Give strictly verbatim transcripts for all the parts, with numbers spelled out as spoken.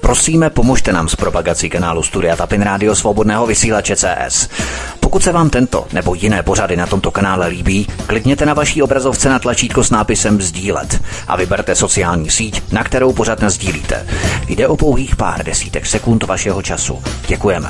Prosíme, pomožte nám s propagací kanálu Studia Tapin Rádio Svobodného vysílače C S. Pokud se vám tento nebo jiné pořady na tomto kanále líbí, klikněte na vaší obrazovce na tlačítko s nápisem sdílet a vyberte sociální síť, na kterou pořad nasdílíte. Jde o pouhých pár desítek sekund vašeho času. Děkujeme.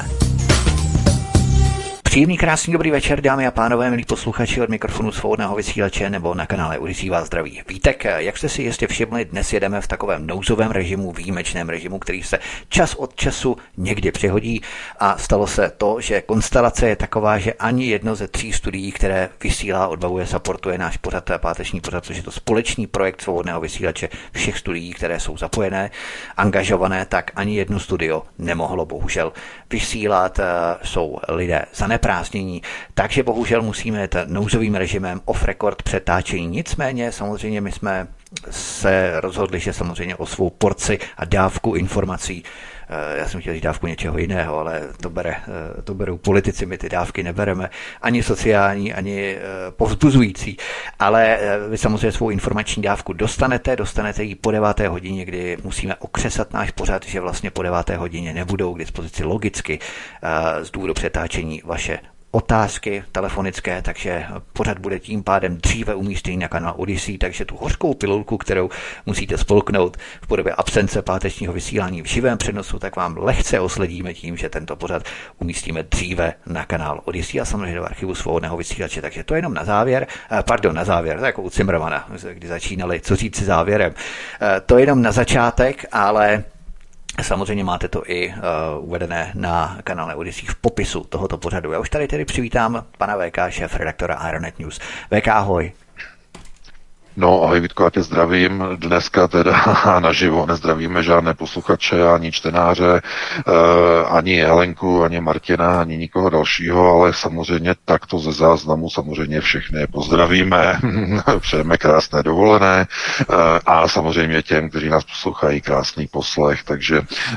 Příjemný, krásný, dobrý večer, dámy a pánové, milí posluchači, od mikrofonu Svobodného vysílače nebo na kanále Odysee vás zdraví Vítek. Jak jste si jistě všimli, dnes jedeme v takovém nouzovém režimu, výjimečném režimu, který se čas od času někdy přihodí, a stalo se to, že konstelace je taková, že ani jedno ze tří studií, které vysílá, odbavuje, supportuje náš pořad, páteční pořad, což je to společný projekt Svobodného vysílače všech studií, které jsou zapojené, angažované, tak ani jedno studio nemohlo bohužel vysílat. Jsou lidé zaneprázdnění, takže bohužel musíme jít nouzovým režimem off record přetáčení. Nicméně samozřejmě my jsme se rozhodli, že samozřejmě o svou porci a dávku informací, já jsem chtěl říct dávku něčeho jiného, ale to, bere, to berou politici, my ty dávky nebereme, ani sociální, ani povzbuzující, ale vy samozřejmě svou informační dávku dostanete, dostanete ji po deváté hodině, kdy musíme okřesat náš pořad, že vlastně po deváté hodině nebudou k dispozici logicky z důvodu přetáčení vaše otázky telefonické, takže pořad bude tím pádem dříve umístěný na kanál Odysee, takže tu hořkou pilulku, kterou musíte spolknout v podobě absence pátečního vysílání v živém přenosu, tak vám lehce osledíme tím, že tento pořad umístíme dříve na kanál Odysee a samozřejmě do archivu Svobodného vysílače. Takže to jenom na závěr, pardon, na závěr, to jako u Cimrmana, kdy začínali, co říct si závěrem. To jenom na začátek, ale samozřejmě máte to i uh, uvedené na kanále Odysee v popisu tohoto pořadu. Já už tady tedy přivítám pana V K, šéf redaktora Aeronet News. V K, ahoj. No, ahoj Vítko, já tě zdravím. Dneska teda naživo nezdravíme žádné posluchače, ani čtenáře, ani Helenku, ani Martina, ani nikoho dalšího, ale samozřejmě takto ze záznamu samozřejmě všechny pozdravíme, přejeme krásné dovolené a samozřejmě těm, kteří nás poslouchají, krásný poslech, takže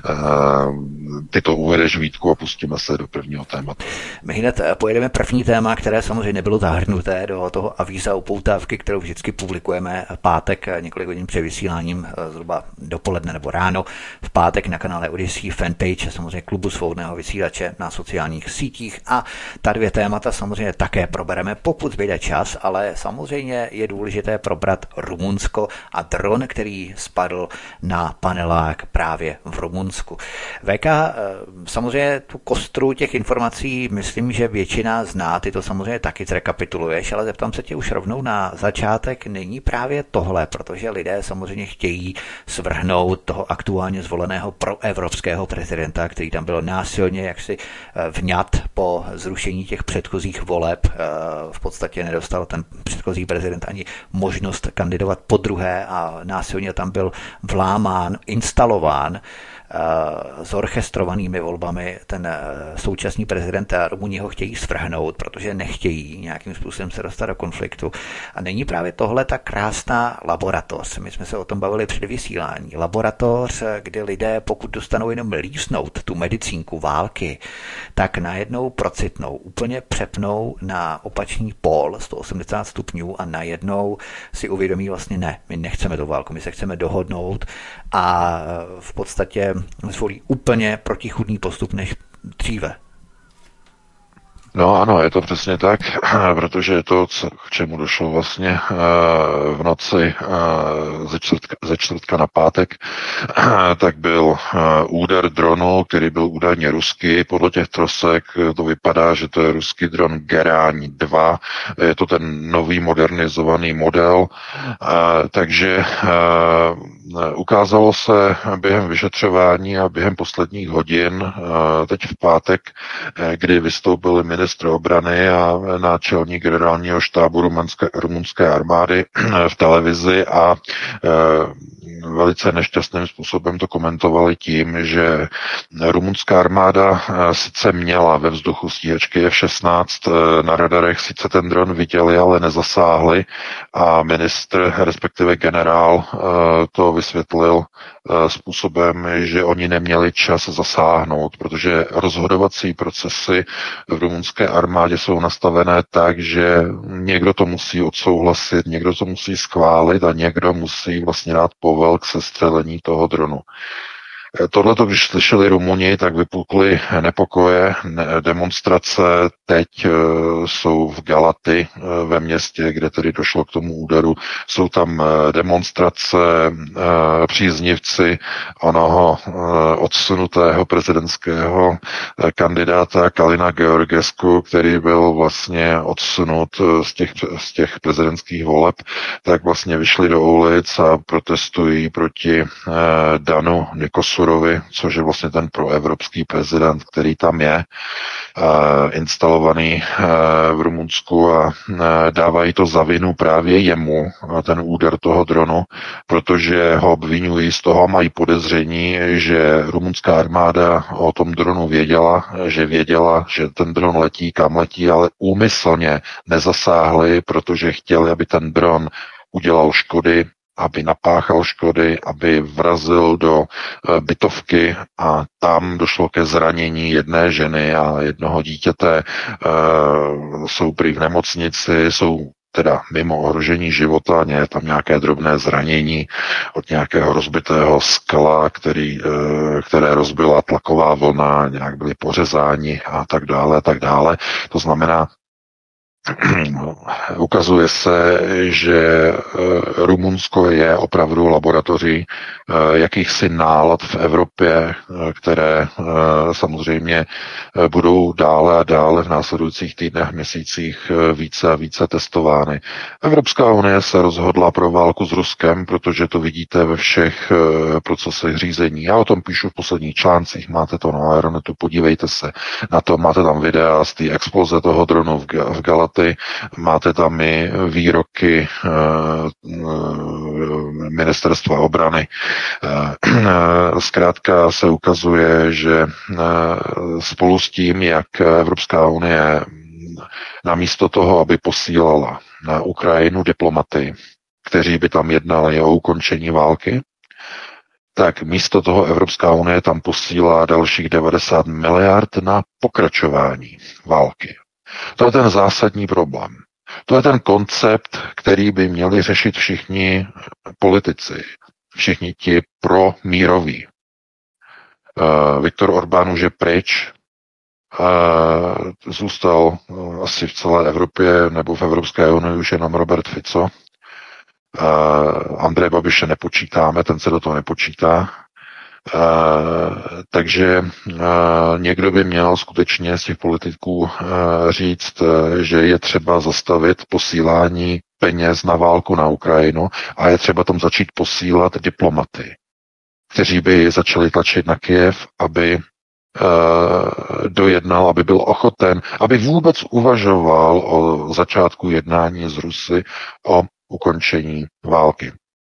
ty to uvedeš, Vítku, a pustíme se do prvního tématu. My hned pojedeme první téma, které samozřejmě nebylo zahrnuté do toho avíza upoutávky, kterou vždycky publikujeme pátek několik hodin před vysíláním, zhruba dopoledne nebo ráno, v pátek na kanále Odysee, fanpage, samozřejmě klubu Svobodného vysílače na sociálních sítích, a ta dvě témata samozřejmě také probereme, pokud zbyde čas, ale samozřejmě je důležité probrat Rumunsko a dron, který spadl na panelák právě v Rumunsku. V K, samozřejmě tu kostru těch informací myslím, že většina zná, ty to samozřejmě taky zrekapituluješ, ale zeptám se tě už rovnou na začátek, není právě tohle, protože lidé samozřejmě chtějí svrhnout toho aktuálně zvoleného proevropského prezidenta, který tam byl násilně jaksi vňat po zrušení těch předchozích voleb. V podstatě nedostal ten předchozí prezident ani možnost kandidovat podruhé a násilně tam byl vlámán, instalován zorchestrovanými volbami ten současný prezident, a Rumuni ho chtějí svrhnout, protože nechtějí nějakým způsobem se dostat do konfliktu. A není právě tohle ta krásná laboratoř. My jsme se o tom bavili před vysílání. Laboratoř, kde lidé, pokud dostanou jenom lísnout tu medicínku války, tak najednou procitnou, úplně přepnou na opačný pól sto osmdesát stupňů a najednou si uvědomí vlastně ne, my nechceme tu válku, my se chceme dohodnout, a v podstatě zvolí úplně protichůdný postup než dříve. No ano, je to přesně tak, protože je to, co, k čemu došlo vlastně v noci ze čtvrtka, ze čtvrtka na pátek, tak byl úder dronu, který byl údajně ruský. Podle těch trosek to vypadá, že to je ruský dron Geráň dva, je to ten nový modernizovaný model, takže ukázalo se během vyšetřování a během posledních hodin, teď v pátek, kdy vystoupili ministr obrany a náčelník generálního štábu rumunské, rumunské armády v televizi a e, velice nešťastným způsobem to komentovali tím, že rumunská armáda sice měla ve vzduchu stíhačky F šestnáct, na radarech sice ten dron viděli, ale nezasáhli, a ministr, respektive generál, to vysvětlil způsobem, že oni neměli čas zasáhnout, protože rozhodovací procesy v rumunské armádě jsou nastavené tak, že někdo to musí odsouhlasit, někdo to musí schválit a někdo musí vlastně dát povel k sestřelení toho dronu. Tohle, když slyšeli Rumuni, tak vypukly nepokoje, demonstrace. Teď jsou v Galaty ve městě, kde tedy došlo k tomu úderu. Jsou tam demonstrace, příznivci onoho odsunutého prezidentského kandidáta Kalina Georgesku, který byl vlastně odsunut z těch, z těch prezidentských voleb, tak vlastně vyšli do ulic a protestují proti Danu Nikosurovi, což je vlastně ten proevropský prezident, který tam je instalovaný v Rumunsku, a dávají to za vinu právě jemu, ten úder toho dronu, protože ho obvinují z toho, mají podezření, že rumunská armáda o tom dronu věděla, že věděla, že ten dron letí, kam letí, ale úmyslně nezasáhli, protože chtěli, aby ten dron udělal škody, aby napáchal škody, aby vrazil do bytovky, a tam došlo ke zranění jedné ženy a jednoho dítěte. Jsou prý v nemocnici, jsou teda mimo ohrožení života, je tam nějaké drobné zranění od nějakého rozbitého skla, který, které rozbila tlaková vlna, nějak byli pořezáni a tak dále, a tak dále. To znamená, ukazuje se, že Rumunsko je opravdu laboratoří jakýchsi nálad v Evropě, které samozřejmě budou dále a dále v následujících týdnech, měsících více a více testovány. Evropská unie se rozhodla pro válku s Ruskem, protože to vidíte ve všech procesech řízení. Já o tom píšu v posledních článcích, máte to na Aeronetu, podívejte se na to, máte tam videa z té exploze toho dronu v Galaty, máte tam i výroky ministerstva obrany. Zkrátka se ukazuje, že spolu s tím, jak Evropská unie namísto toho, aby posílala na Ukrajinu diplomaty, kteří by tam jednali o ukončení války, tak místo toho Evropská unie tam posílá dalších devadesát miliard na pokračování války. To je ten zásadní problém. To je ten koncept, který by měli řešit všichni politici, všichni ti promíroví. Uh, Viktor Orbán už je pryč, uh, zůstal uh, asi v celé Evropě nebo v Evropské unii už jenom Robert Fico. Uh, Andrej Babiše nepočítáme, ten se do toho nepočítá. Uh, takže uh, někdo by měl skutečně z těch politiků uh, říct, uh, že je třeba zastavit posílání peněz na válku na Ukrajinu a je třeba tam začít posílat diplomaty, kteří by začali tlačit na Kyjev, aby uh, dojednal, aby byl ochoten, aby vůbec uvažoval o začátku jednání s Rusy o ukončení války.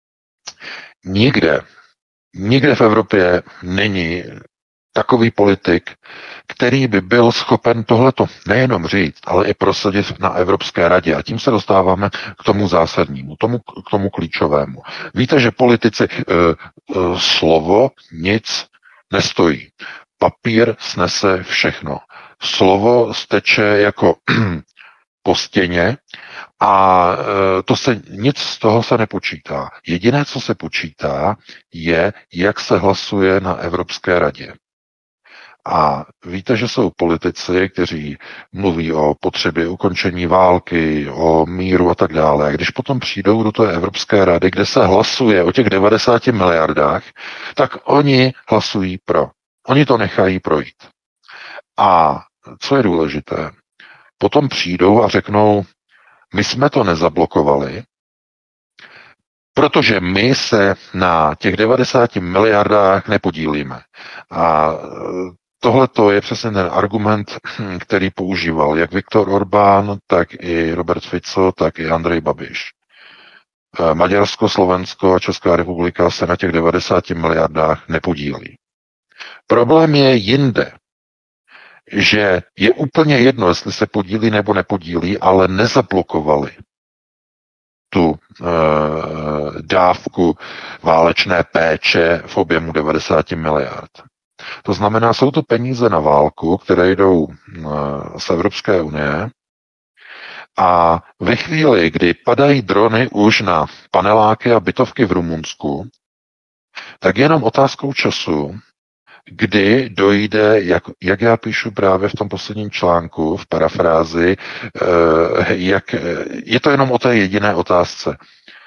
Nikde Nikde v Evropě není takový politik, který by byl schopen tohleto nejenom říct, ale i prosadit na Evropské radě. A tím se dostáváme k tomu zásadnímu, tomu, k tomu klíčovému. Víte, že politici e, e, slovo nic nestojí. Papír snese všechno. Slovo steče jako po stěně a to se, nic z toho se nepočítá. Jediné, co se počítá, je, jak se hlasuje na Evropské radě. A víte, že jsou politici, kteří mluví o potřebě ukončení války, o míru a tak dále. A když potom přijdou do té Evropské rady, kde se hlasuje o těch devadesáti miliardách, tak oni hlasují pro. Oni to nechají projít. A co je důležité? Potom přijdou a řeknou, my jsme to nezablokovali, protože my se na těch devadesáti miliardách nepodílíme. A tohle je přesně ten argument, který používal jak Viktor Orbán, tak i Robert Fico, tak i Andrej Babiš. Maďarsko, Slovensko a Česká republika se na těch devadesáti miliardách nepodílí. Problém je jinde, že je úplně jedno, jestli se podílí nebo nepodílí, ale nezablokovali tu e, dávku válečné péče v objemu devadesáti miliard. To znamená, jsou to peníze na válku, které jdou e, z Evropské unie, a ve chvíli, kdy padají drony už na paneláky a bytovky v Rumunsku, tak jenom otázkou času kdy dojde, jak, jak já píšu právě v tom posledním článku, v parafrázi, jak, je to jenom o té jediné otázce.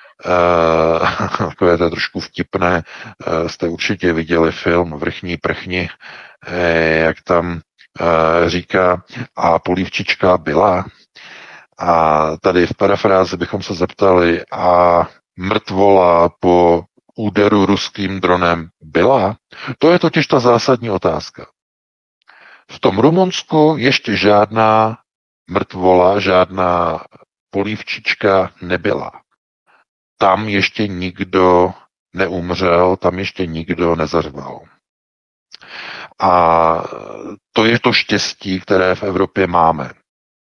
Takové to trošku vtipné, jste určitě viděli film Vrchní prchni, jak tam říká, a polívčička byla. A tady v parafrázi bychom se zeptali, a mrtvola po úderu ruským dronem byla? To je totiž ta zásadní otázka. V tom Rumunsku ještě žádná mrtvola, žádná polívčička nebyla. Tam ještě nikdo neumřel, tam ještě nikdo nezařval. A to je to štěstí, které v Evropě máme.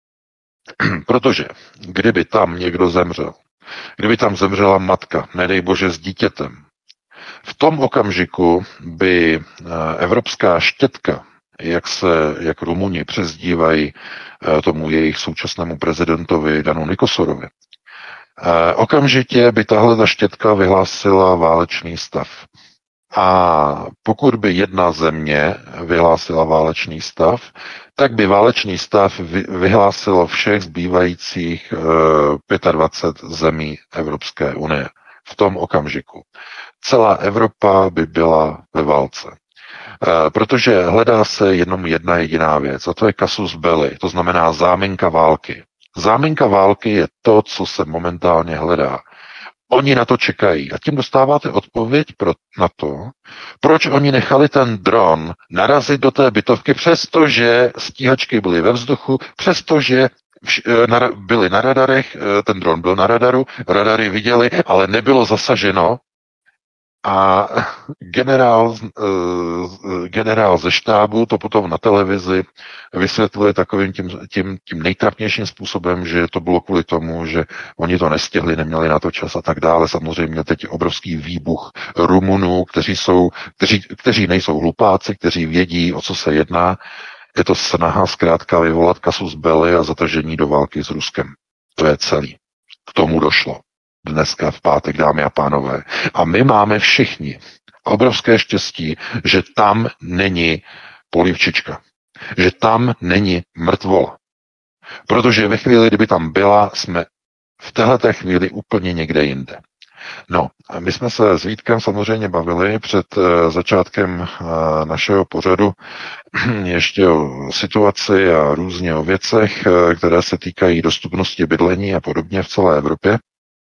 Protože kdyby tam někdo zemřel, kdyby tam zemřela matka, nedej bože s dítětem, v tom okamžiku by evropská štětka, jak se, jak Rumuni přezdívají tomu jejich současnému prezidentovi Danu Nikosorovi, okamžitě by tahle ta štětka vyhlásila válečný stav. A pokud by jedna země vyhlásila válečný stav, tak by válečný stav vyhlásilo všech zbývajících dvacet pět zemí Evropské unie v tom okamžiku. Celá Evropa by byla ve válce. Protože hledá se jenom jedna jediná věc, a to je casus belli, to znamená záminka války. Záminka války je to, co se momentálně hledá. Oni na to čekají. A tím dostáváte odpověď pro, na to, proč oni nechali ten dron narazit do té bytovky, přestože stíhačky byly ve vzduchu, přestože byli na radarech, ten dron byl na radaru, radary viděli, ale nebylo zasaženo. A generál, generál ze štábu to potom na televizi vysvětluje takovým tím, tím, tím nejtrapnějším způsobem, že to bylo kvůli tomu, že oni to nestihli, neměli na to čas a tak dále. Samozřejmě teď obrovský výbuch Rumunů, kteří, jsou, kteří, kteří nejsou hlupáci, kteří vědí, o co se jedná. Je to snaha zkrátka vyvolat casus belli a zatržení do války s Ruskem. To je celý. K tomu došlo. Dneska v pátek, dámy a pánové. A my máme všichni obrovské štěstí, že tam není polívčička. Že tam není mrtvola. Protože ve chvíli, kdyby tam byla, jsme v téhleté chvíli úplně někde jinde. No, a my jsme se s Vítkem samozřejmě bavili před uh, začátkem uh, našeho pořadu ještě o situaci a různě o věcech, uh, které se týkají dostupnosti bydlení a podobně v celé Evropě.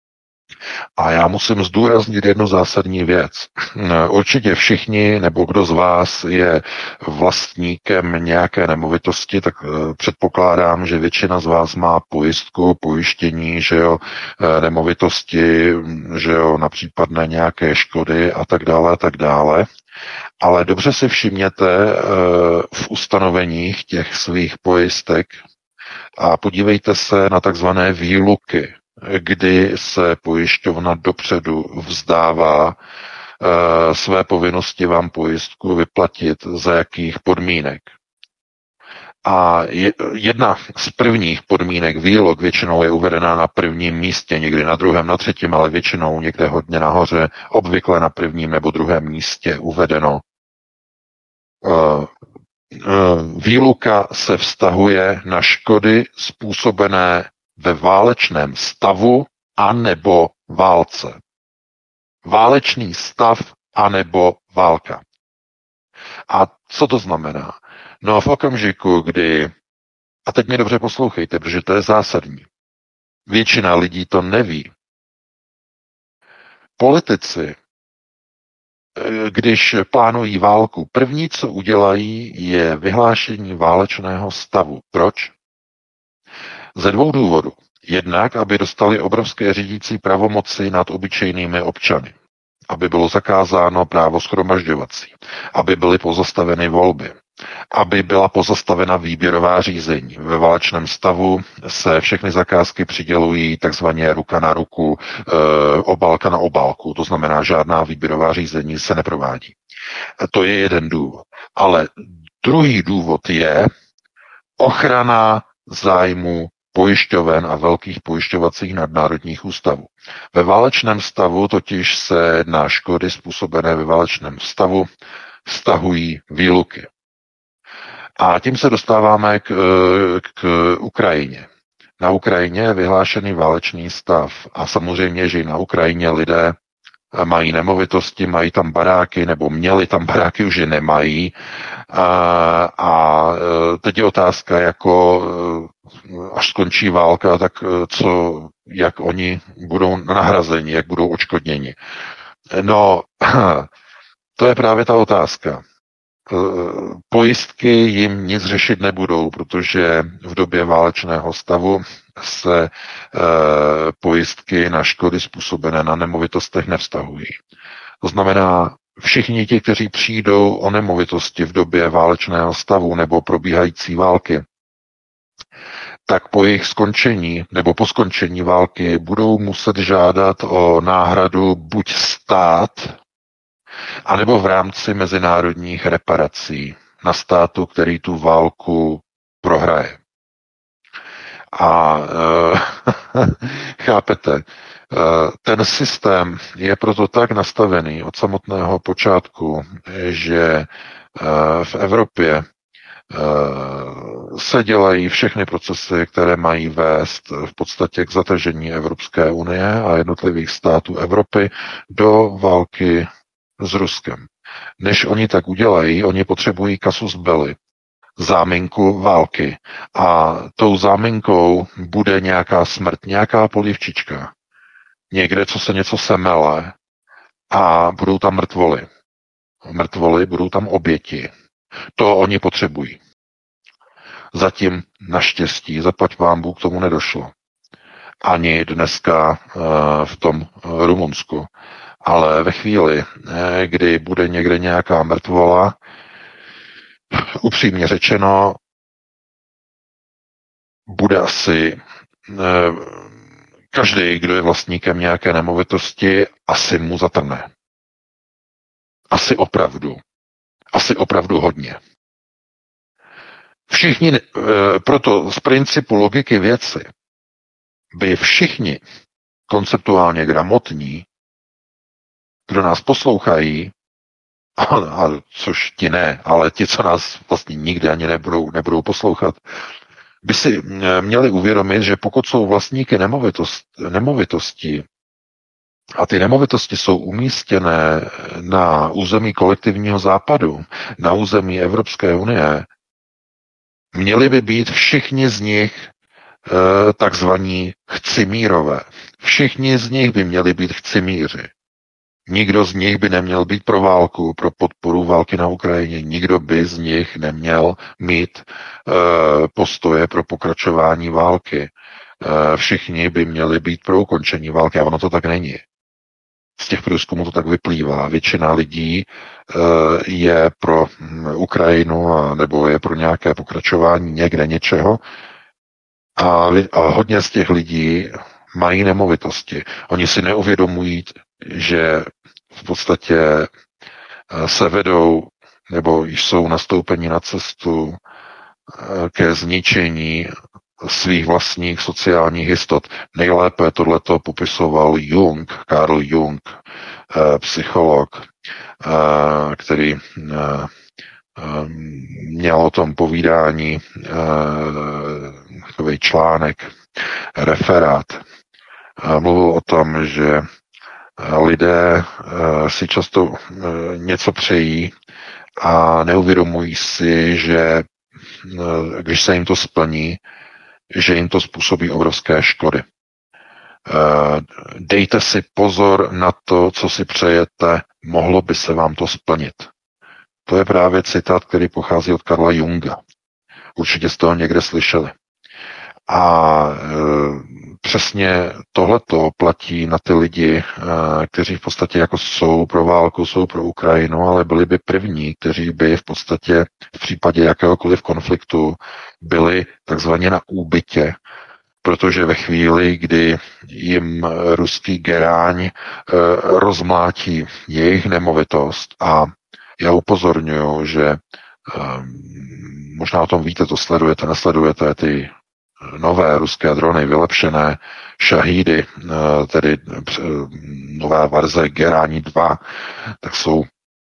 A já musím zdůraznit jednu zásadní věc. Určitě všichni, nebo kdo z vás je vlastníkem nějaké nemovitosti, tak předpokládám, že většina z vás má pojistku, pojištění, že jo, nemovitosti, že jo, na případné nějaké škody a tak dále, a tak dále. Ale dobře si všimněte v ustanoveních těch svých pojistek a podívejte se na takzvané výluky, kdy se pojišťovna dopředu vzdává e, své povinnosti vám pojistku vyplatit, za jakých podmínek. A je, jedna z prvních podmínek výlog většinou je uvedená na prvním místě, někdy na druhém, na třetím, ale většinou někde hodně nahoře, obvykle na prvním nebo druhém místě uvedeno. E, e, výluka se vztahuje na škody způsobené ve válečném stavu anebo válce. Válečný stav anebo válka. A co to znamená? No v okamžiku, kdy, a teď mě dobře poslouchejte, protože to je zásadní, většina lidí to neví. Politici, když plánují válku, první, co udělají, je vyhlášení válečného stavu. Proč? Ze dvou důvodů. Jednak, aby dostali obrovské řídící pravomoci nad obyčejnými občany. Aby bylo zakázáno právo shromažďovací. Aby byly pozastaveny volby. Aby byla pozastavena výběrová řízení. Ve válečném stavu se všechny zakázky přidělují takzvaně ruka na ruku, e, obálka na obálku. To znamená, žádná výběrová řízení se neprovádí. To je jeden důvod. Ale druhý důvod je ochrana zájmu pojišťoven a velkých pojišťovacích nadnárodních ústavů. Ve válečném stavu totiž se na škody způsobené ve válečném stavu stahují výluky. A tím se dostáváme k, k Ukrajině. Na Ukrajině je vyhlášený válečný stav a samozřejmě, že i na Ukrajině lidé mají nemovitosti, mají tam baráky, nebo měli tam baráky, už je nemají. A, a teď je otázka, jako až skončí válka, tak co, jak oni budou nahrazeni, jak budou odškodněni. No, to je právě ta otázka. Pojistky jim nic řešit nebudou, protože v době válečného stavu se e, pojistky na škody způsobené na nemovitostech nevztahují. To znamená, všichni ti, kteří přijdou o nemovitosti v době válečného stavu nebo probíhající války, tak po jejich skončení nebo po skončení války budou muset žádat o náhradu buď stát, anebo v rámci mezinárodních reparací na státu, který tu válku prohraje. A e, chápete, e, ten systém je proto tak nastavený od samotného počátku, že e, v Evropě e, se dělají všechny procesy, které mají vést v podstatě k zatržení Evropské unie a jednotlivých států Evropy do války s Ruskem. Než oni tak udělají, oni potřebují casus belli, záminku války. A tou záminkou bude nějaká smrt, nějaká polivčička. Někde, co se něco semele a budou tam mrtvoly. Mrtvoly, budou tam oběti. To oni potřebují. Zatím naštěstí, zaplať vám Bůh, k tomu nedošlo. Ani dneska v tom Rumunsku. Ale ve chvíli, kdy bude někde nějaká mrtvola, upřímně řečeno, bude asi každý, kdo je vlastníkem nějaké nemovitosti, asi mu zatrne. Asi opravdu. Asi opravdu hodně. Všichni, proto z principu logiky věci, by všichni konceptuálně gramotní, kdo nás poslouchají, a, a což ti ne, ale ti, co nás vlastně nikdy ani nebudou, nebudou poslouchat, by si měli uvědomit, že pokud jsou vlastníky nemovitost, nemovitosti a ty nemovitosti jsou umístěné na území kolektivního západu, na území Evropské unie, měli by být všichni z nich e, takzvaní chcimírové. Všichni z nich by měli být chcimíři. Nikdo z nich by neměl být pro válku, pro podporu války na Ukrajině. Nikdo by z nich neměl mít e, postoje pro pokračování války. E, všichni by měli být pro ukončení války a ono to tak není. Z těch průzkumů to tak vyplývá. Většina lidí e, je pro Ukrajinu a, nebo je pro nějaké pokračování někde něčeho a, a hodně z těch lidí mají nemovitosti. Oni si neuvědomují, že v podstatě se vedou nebo jsou nastoupeni na cestu ke zničení svých vlastních sociálních jistot. Nejlépe tohleto popisoval Jung, Carl Jung, psycholog, který měl o tom povídání takový článek, referát. Mluvil o tom, že lidé si často něco přejí a neuvědomují si, že když se jim to splní, že jim to způsobí obrovské škody. Dejte si pozor na to, co si přejete, mohlo by se vám to splnit. To je právě citát, který pochází od Karla Junga. Určitě jste ho někde slyšeli. A e, přesně tohleto platí na ty lidi, e, kteří v podstatě jako jsou pro válku, jsou pro Ukrajinu, ale byli by první, kteří by v podstatě v případě jakéhokoliv konfliktu byli takzvaně na úbytě, protože ve chvíli, kdy jim ruský geráň e, rozmlátí jejich nemovitost, a já upozorňuji, že e, možná o tom víte, to sledujete, nesledujete, ty nové ruské drony, vylepšené šahídy, tedy nová verze Gerání dva, tak jsou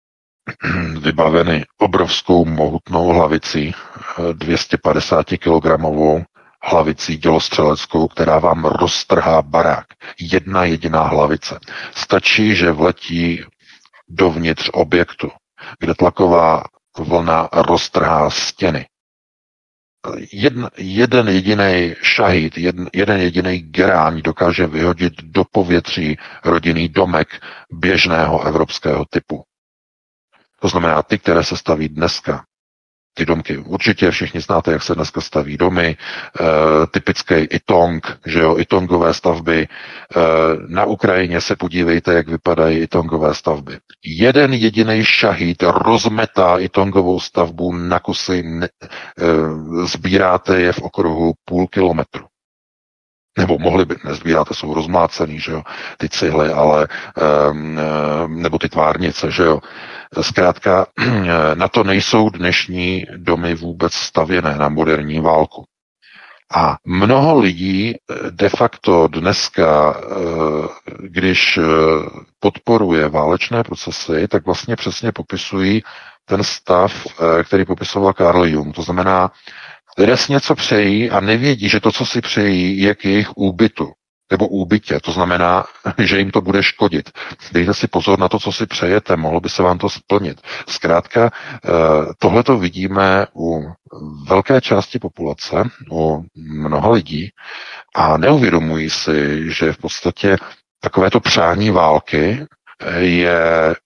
vybaveny obrovskou mohutnou hlavicí, dvě stě padesát kilogramovou hlavicí dělostřeleckou, která vám roztrhá barák. Jedna jediná hlavice. Stačí, že vletí dovnitř objektu, kde tlaková vlna roztrhá stěny. Jeden, jeden jediný šahid, jeden, jeden jediný geráň dokáže vyhodit do povětří rodinný domek běžného evropského typu. To znamená ty, které se staví dneska. Ty domky. Určitě všichni znáte, jak se dneska staví domy, e, typický itong, že jo, itongové stavby. E, na Ukrajině se podívejte, jak vypadají itongové stavby. Jeden jediný šahid rozmetá itongovou stavbu na kusy, ne, e, sbíráte je v okruhu půl kilometru. Nebo mohli by, nezbíráte, jsou rozmlácený, že jo, ty cihly, ale, nebo ty tvárnice, že jo. Zkrátka, na to nejsou dnešní domy vůbec stavěné na moderní válku. A mnoho lidí de facto dneska, když podporuje válečné procesy, tak vlastně přesně popisují ten stav, který popisoval Carl Jung. To znamená, lidé si něco přejí a nevědí, že to, co si přejí, je k jejich úbytu nebo úbytě. To znamená, že jim to bude škodit. Dejte si pozor na to, co si přejete, mohlo by se vám to splnit. Zkrátka, tohle to vidíme u velké části populace, u mnoha lidí a neuvědomují si, že v podstatě takovéto přání války je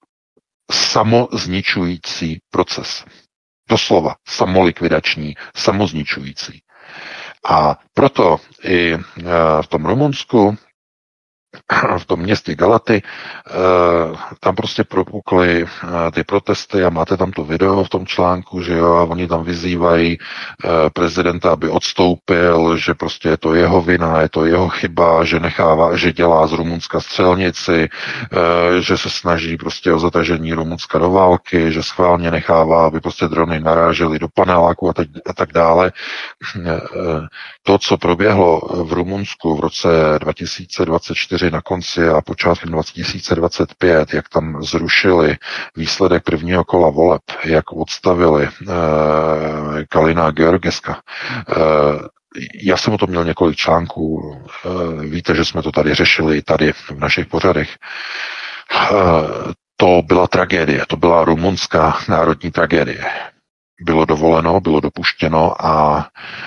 samozničující proces. Doslova samolikvidační, samozničující. A proto i v tom Rumunsku, v tom městě Galaty, tam prostě propukly ty protesty a máte tam to video v tom článku, že jo, a oni tam vyzývají prezidenta, aby odstoupil, že prostě je to jeho vina, je to jeho chyba, že nechává, že dělá z Rumunska střelnici, že se snaží prostě o zatažení Rumunska do války, že schválně nechává, aby prostě drony narážely do paneláku a tak, a tak dále. To, co proběhlo v Rumunsku v roce dva tisíce dvacet čtyři na konci a počátkem dva tisíce dvacet pět, jak tam zrušili výsledek prvního kola voleb, jak odstavili eh, Kalina Georgeska. Eh, já jsem o tom měl několik článků, eh, víte, že jsme to tady řešili, tady v našich pořadech. Eh, to byla tragédie, to byla rumunská národní tragédie. Bylo dovoleno, bylo dopuštěno a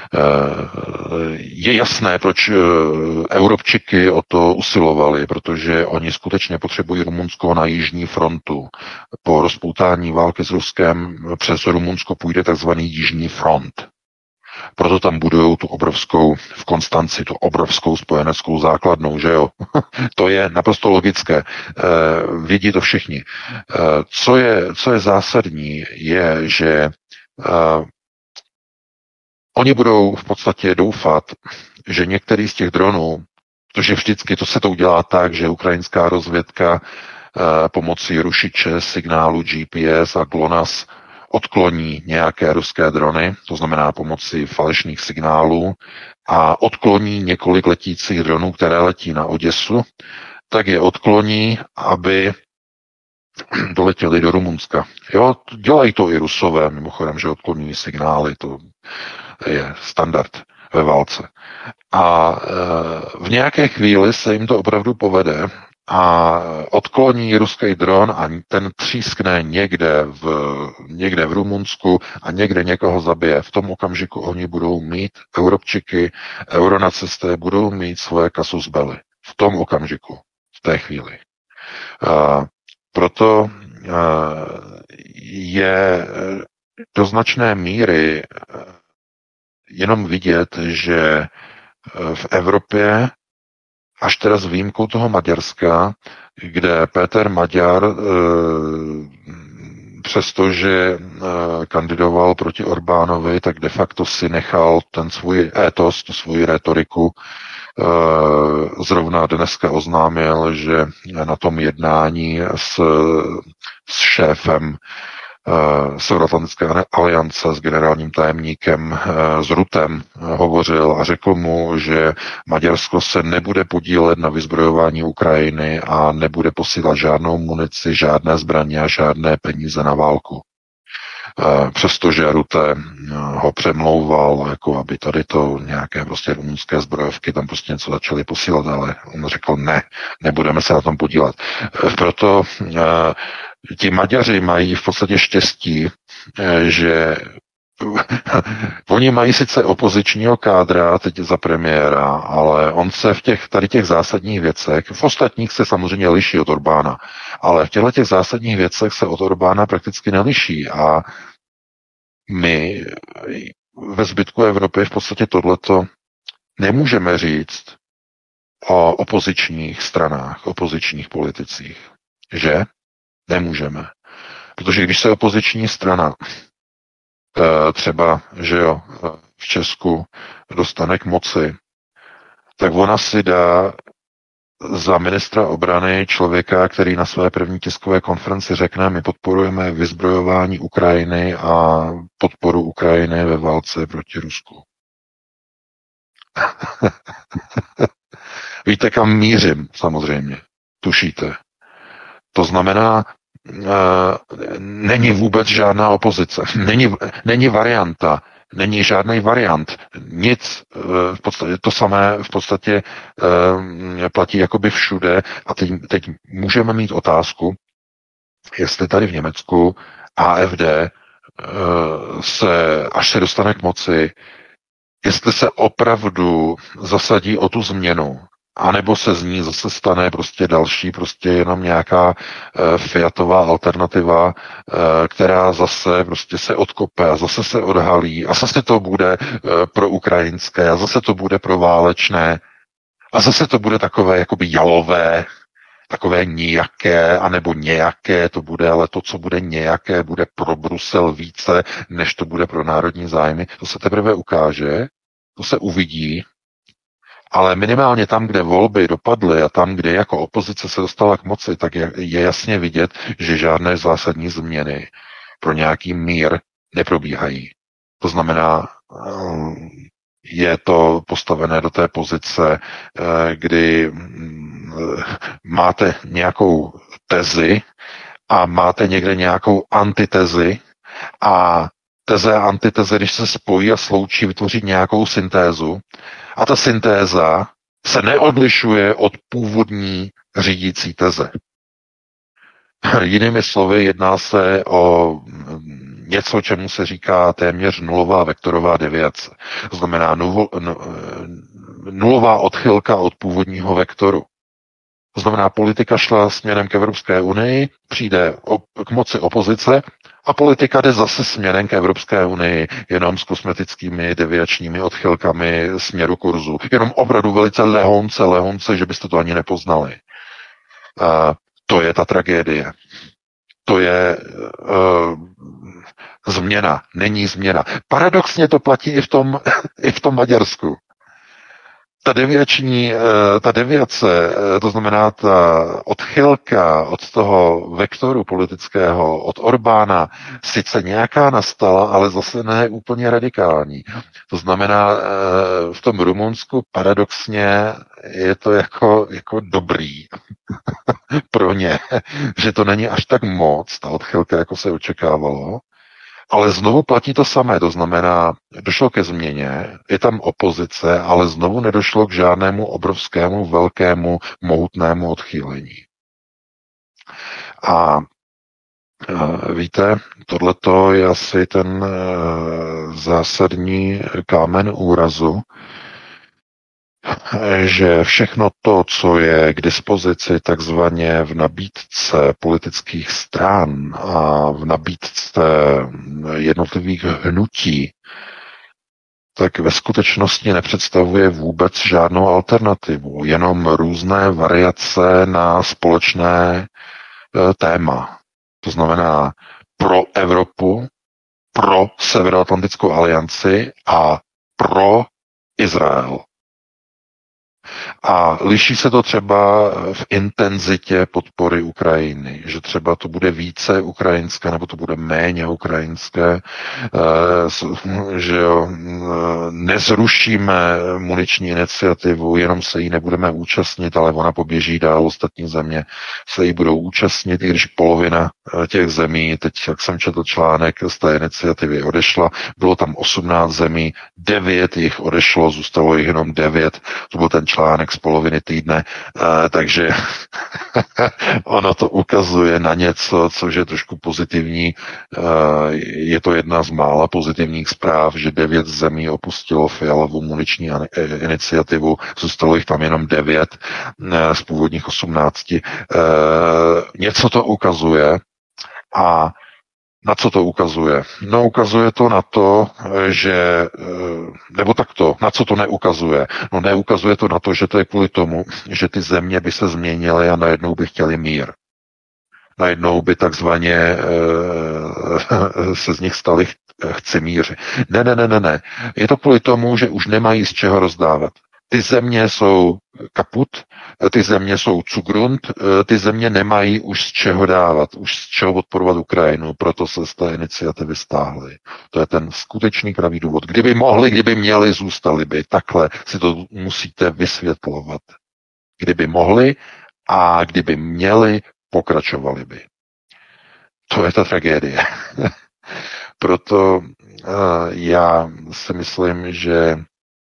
je jasné, proč Europčiky o to usilovali, protože oni skutečně potřebují Rumunsko na jižní frontu. Po rozpoutání války s Ruskem přes Rumunsko půjde takzvaný jižní front. Proto tam budují tu obrovskou, v Konstanci, tu obrovskou spojeneckou základnou, že jo? To je naprosto logické. Vědí to všichni. Co je, co je zásadní, je, že Uh, oni budou v podstatě doufat, že některý z těch dronů, protože vždycky to se to udělá tak, že ukrajinská rozvědka uh, pomocí rušiče, signálu G P S a GLONASS odkloní nějaké ruské drony, to znamená pomocí falešných signálů, a odkloní několik letících dronů, které letí na Oděsu, tak je odkloní, aby doletěli do Rumunska. Jo, dělají to i Rusové, mimochodem, že odkloní signály, to je standard ve válce. A e, v nějaké chvíli se jim to opravdu povede a odkloní ruský dron a ten třískne někde v, někde v Rumunsku a někde někoho zabije. V tom okamžiku oni budou mít, Europčiky, euronacisté, budou mít svoje casus belli. V tom okamžiku, v té chvíli. E, Proto je do značné míry jenom vidět, že v Evropě, až teda s výjimkou toho Maďarska, kde Péter Maďar, přestože kandidoval proti Orbánovi, tak de facto si nechal ten svůj étos, tu svoji retoriku. Zrovna dneska oznámil, že na tom jednání s, s šéfem Severoatlantické aliance s generálním tajemníkem s Rutem hovořil a řekl mu, že Maďarsko se nebude podílet na vyzbrojování Ukrajiny a nebude posílat žádnou munici, žádné zbraně a žádné peníze na válku. Přestože Rutte ho přemlouval, jako aby tady to nějaké prostě rumunské zbrojovky tam prostě něco začaly posílat, ale on řekl ne, nebudeme se na tom podílet. Proto ti Maďaři mají v podstatě štěstí, že oni mají sice opozičního kádra teď za premiéra, ale on se v těch, tady těch zásadních věcech, v ostatních se samozřejmě liší od Orbána, ale v těchto těch zásadních věcech se od Orbána prakticky neliší a my ve zbytku Evropy v podstatě tohleto nemůžeme říct o opozičních stranách, opozičních politicích, že? Nemůžeme. Protože když se opoziční strana třeba, že jo, v Česku dostane k moci, tak ona si dá za ministra obrany člověka, který na své první tiskové konferenci řekne, my podporujeme vyzbrojování Ukrajiny a podporu Ukrajiny ve válce proti Rusku. Víte, kam mířím, samozřejmě. Tušíte. To znamená, není vůbec žádná opozice, není, není varianta, není žádný variant, nic, v podstatě, to samé v podstatě platí jakoby všude a teď, teď můžeme mít otázku, jestli tady v Německu A F D se, až se dostane k moci, jestli se opravdu zasadí o tu změnu, anebo se z ní zase stane prostě další, prostě jenom nějaká e, Fiatová alternativa, e, která zase prostě se odkope a zase se odhalí a zase to bude e, pro ukrajinské a zase to bude pro válečné a zase to bude takové jakoby jalové, takové nijaké, anebo nějaké to bude, ale to, co bude nějaké, bude pro Brusel více, než to bude pro národní zájmy. To se teprve ukáže, to se uvidí, ale minimálně tam, kde volby dopadly a tam, kde jako opozice se dostala k moci, tak je jasně vidět, že žádné zásadní změny pro nějaký mír neprobíhají. To znamená, je to postavené do té pozice, kdy máte nějakou tezi a máte někde nějakou antitezi a teze a antiteze, když se spojí a sloučí, vytvoří nějakou syntézu a ta syntéza se neodlišuje od původní řídící teze. Jinými slovy, jedná se o něco, čemu se říká téměř nulová vektorová deviace. To znamená nulová odchylka od původního vektoru. To znamená, politika šla směrem k Evropské unii, přijde k moci opozice a politika jde zase směrem k Evropské unii, jenom s kosmetickými deviačními odchylkami směru kurzu. Jenom opravdu velice lehonce, lehonce, že byste to ani nepoznali. A to je ta tragédie. To je uh, změna, není změna. Paradoxně to platí i v tom, i v tom Maďarsku. Ta deviační, ta deviace, to znamená ta odchylka od toho vektoru politického, od Orbána, sice nějaká nastala, ale zase ne úplně radikální. To znamená, v tom Rumunsku paradoxně je to jako, jako dobrý pro ně, že to není až tak moc, ta odchylka, jako se očekávalo. Ale znovu platí to samé, to znamená, došlo ke změně, je tam opozice, ale znovu nedošlo k žádnému obrovskému, velkému, mohutnému odchýlení. A víte, tohleto je asi ten zásadní kámen úrazu, že všechno to, co je k dispozici takzvaně v nabídce politických stran a v nabídce jednotlivých hnutí, tak ve skutečnosti nepředstavuje vůbec žádnou alternativu, jenom různé variace na společné téma. To znamená pro Evropu, pro Severoatlantickou alianci a pro Izrael. A liší se to třeba v intenzitě podpory Ukrajiny, že třeba to bude více ukrajinské, nebo to bude méně ukrajinské, že jo, nezrušíme muniční iniciativu, jenom se jí nebudeme účastnit, ale ona poběží dál, ostatní země se jí budou účastnit, i když polovina těch zemí, teď jak jsem četl článek, z té iniciativy odešla, bylo tam osmnáct zemí, devět jich odešlo, zůstalo jich jenom devět, to byl ten článek z poloviny týdne, takže ono to ukazuje na něco, což je trošku pozitivní. Je to jedna z mála pozitivních zpráv, že devět zemí opustilo Fialovou muniční iniciativu, zůstalo jich tam jenom devět z původních osmnácti. Něco to ukazuje a na co to ukazuje? No, ukazuje to na to, že, nebo takto, na co to neukazuje? No, neukazuje to na to, že to je kvůli tomu, že ty země by se změnily a najednou by chtěli mír. Najednou by takzvaně se z nich stali chcimíři. Ne, ne, ne, ne, ne. Je to kvůli tomu, že už nemají z čeho rozdávat. Ty země jsou kaput, ty země jsou cugrund, ty země nemají už z čeho dávat, už z čeho podporovat Ukrajinu, proto se z té iniciativy stáhly. To je ten skutečný pravý důvod. Kdyby mohli, kdyby měli, zůstali by. Takhle si to musíte vysvětlovat. Kdyby mohli a kdyby měli, pokračovali by. To je ta tragédie. Proto uh, já si myslím, že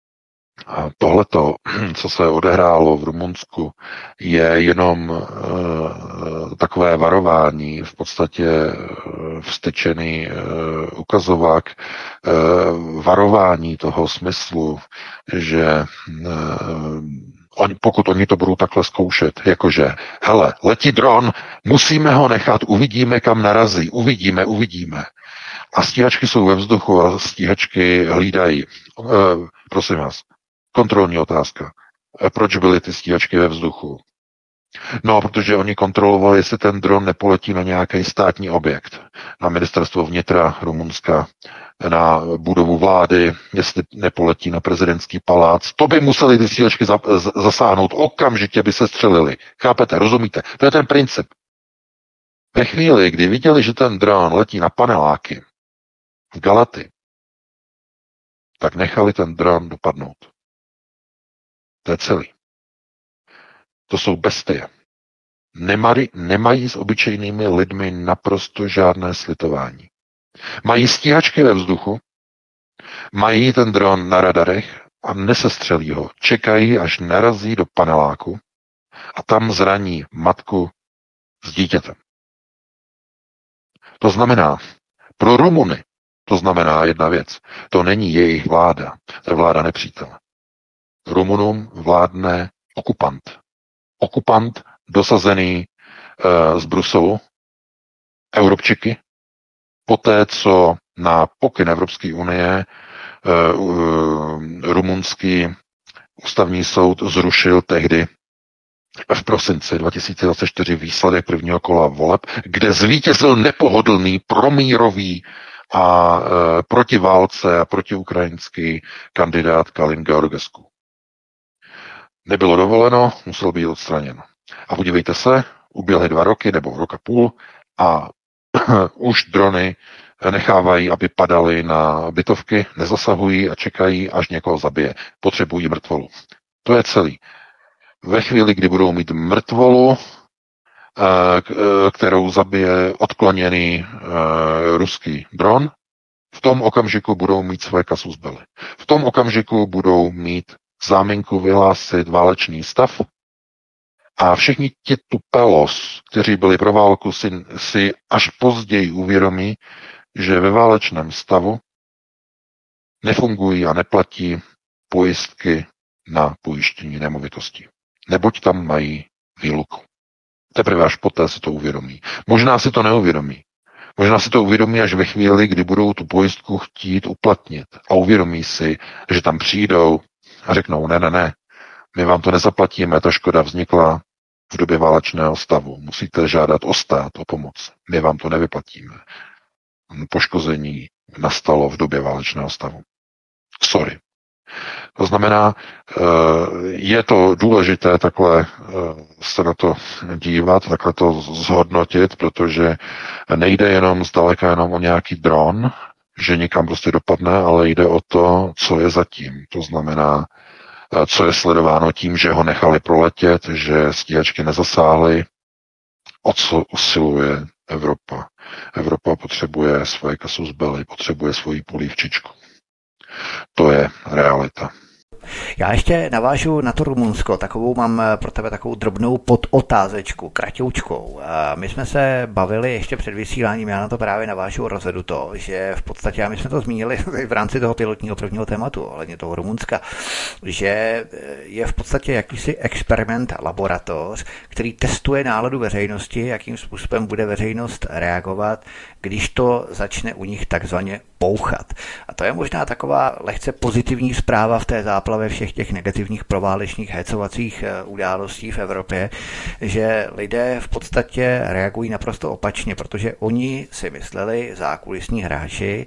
a tohleto, co se odehrálo v Rumunsku, je jenom uh, takové varování, v podstatě uh, vstyčený uh, ukazovák, uh, varování toho smyslu, že uh, on, pokud oni to budou takhle zkoušet, jakože, hele, letí dron, musíme ho nechat, uvidíme, kam narazí, uvidíme, uvidíme. A stíhačky jsou ve vzduchu a stíhačky hlídají. Uh, prosím vás, kontrolní otázka. Proč byly ty stíhačky ve vzduchu? No, protože oni kontrolovali, jestli ten dron nepoletí na nějaký státní objekt. Na ministerstvo vnitra Rumunska, na budovu vlády, jestli nepoletí na prezidentský palác. To by museli ty stíhačky zasáhnout. Okamžitě by se střelili. Chápete, rozumíte? To je ten princip. Ve chvíli, kdy viděli, že ten dron letí na paneláky v Galaty, tak nechali ten dron dopadnout. To je celý. To jsou bestie. Nemají, nemají s obyčejnými lidmi naprosto žádné slitování. Mají stíhačky ve vzduchu, mají ten dron na radarech a nesestřelí ho. Čekají, až narazí do paneláku a tam zraní matku s dítětem. To znamená, pro Rumuny to znamená jedna věc. To není jejich vláda, to je vláda nepřítele. Rumunům vládne okupant. Okupant dosazený e, z Bruselu, Europčiky, poté, co na pokyn Evropské unie e, e, rumunský ústavní soud zrušil tehdy v prosinci dva tisíce dvacet čtyři výsledek prvního kola voleb, kde zvítězil nepohodlný, promírový a e, proti válce a protiukrajinský kandidát Kalin Georgescu. Nebylo dovoleno, musel být odstraněn. A podívejte se, uběhly dva roky nebo rok a půl a už drony nechávají, aby padaly na bytovky, nezasahují a čekají, až někoho zabije. Potřebují mrtvolu. To je celý. Ve chvíli, kdy budou mít mrtvolu, kterou zabije odkloněný ruský dron, v tom okamžiku budou mít své kasus belli. V tom okamžiku budou mít záminku vyhlásit válečný stav a všichni ti tupelos, kteří byli pro válku, si, si až později uvědomí, že ve válečném stavu nefungují a neplatí pojistky na pojištění nemovitostí. Neboť tam mají výluku. Teprve až poté si to uvědomí. Možná si to neuvědomí. Možná si to uvědomí až ve chvíli, kdy budou tu pojistku chtít uplatnit a uvědomí si, že tam přijdou a řeknou, ne, ne, ne, my vám to nezaplatíme, ta škoda vznikla v době válečného stavu. Musíte žádat o stát, o pomoc. My vám to nevyplatíme. Poškození nastalo v době válečného stavu. Sorry. To znamená, je to důležité takhle se na to dívat, takhle to zhodnotit, protože nejde jenom zdaleka jenom o nějaký dron, že někam prostě dopadne, ale jde o to, co je zatím. To znamená, co je sledováno tím, že ho nechali proletět, že stíhačky nezasáhly, o co usiluje Evropa. Evropa potřebuje svoje casus belli, potřebuje svoji polívčičku. To je realita. Já ještě navážu na to Rumunsko, takovou mám pro tebe takovou drobnou podotázečku, kratoučkou. My jsme se bavili ještě před vysíláním, já na to právě navážu, rozvedu to, že v podstatě, a my jsme to zmínili v rámci toho pilotního prvního tématu, ohledně toho Rumunska, že je v podstatě jakýsi experiment, laboratoř, který testuje náladu veřejnosti, jakým způsobem bude veřejnost reagovat, když to začne u nich takzvaně pouchat. A to je možná taková lehce pozitivní zpráva v té záplavě všech těch negativních proválečných hecovacích událostí v Evropě, že lidé v podstatě reagují naprosto opačně, protože oni si mysleli, zákulisní hráči,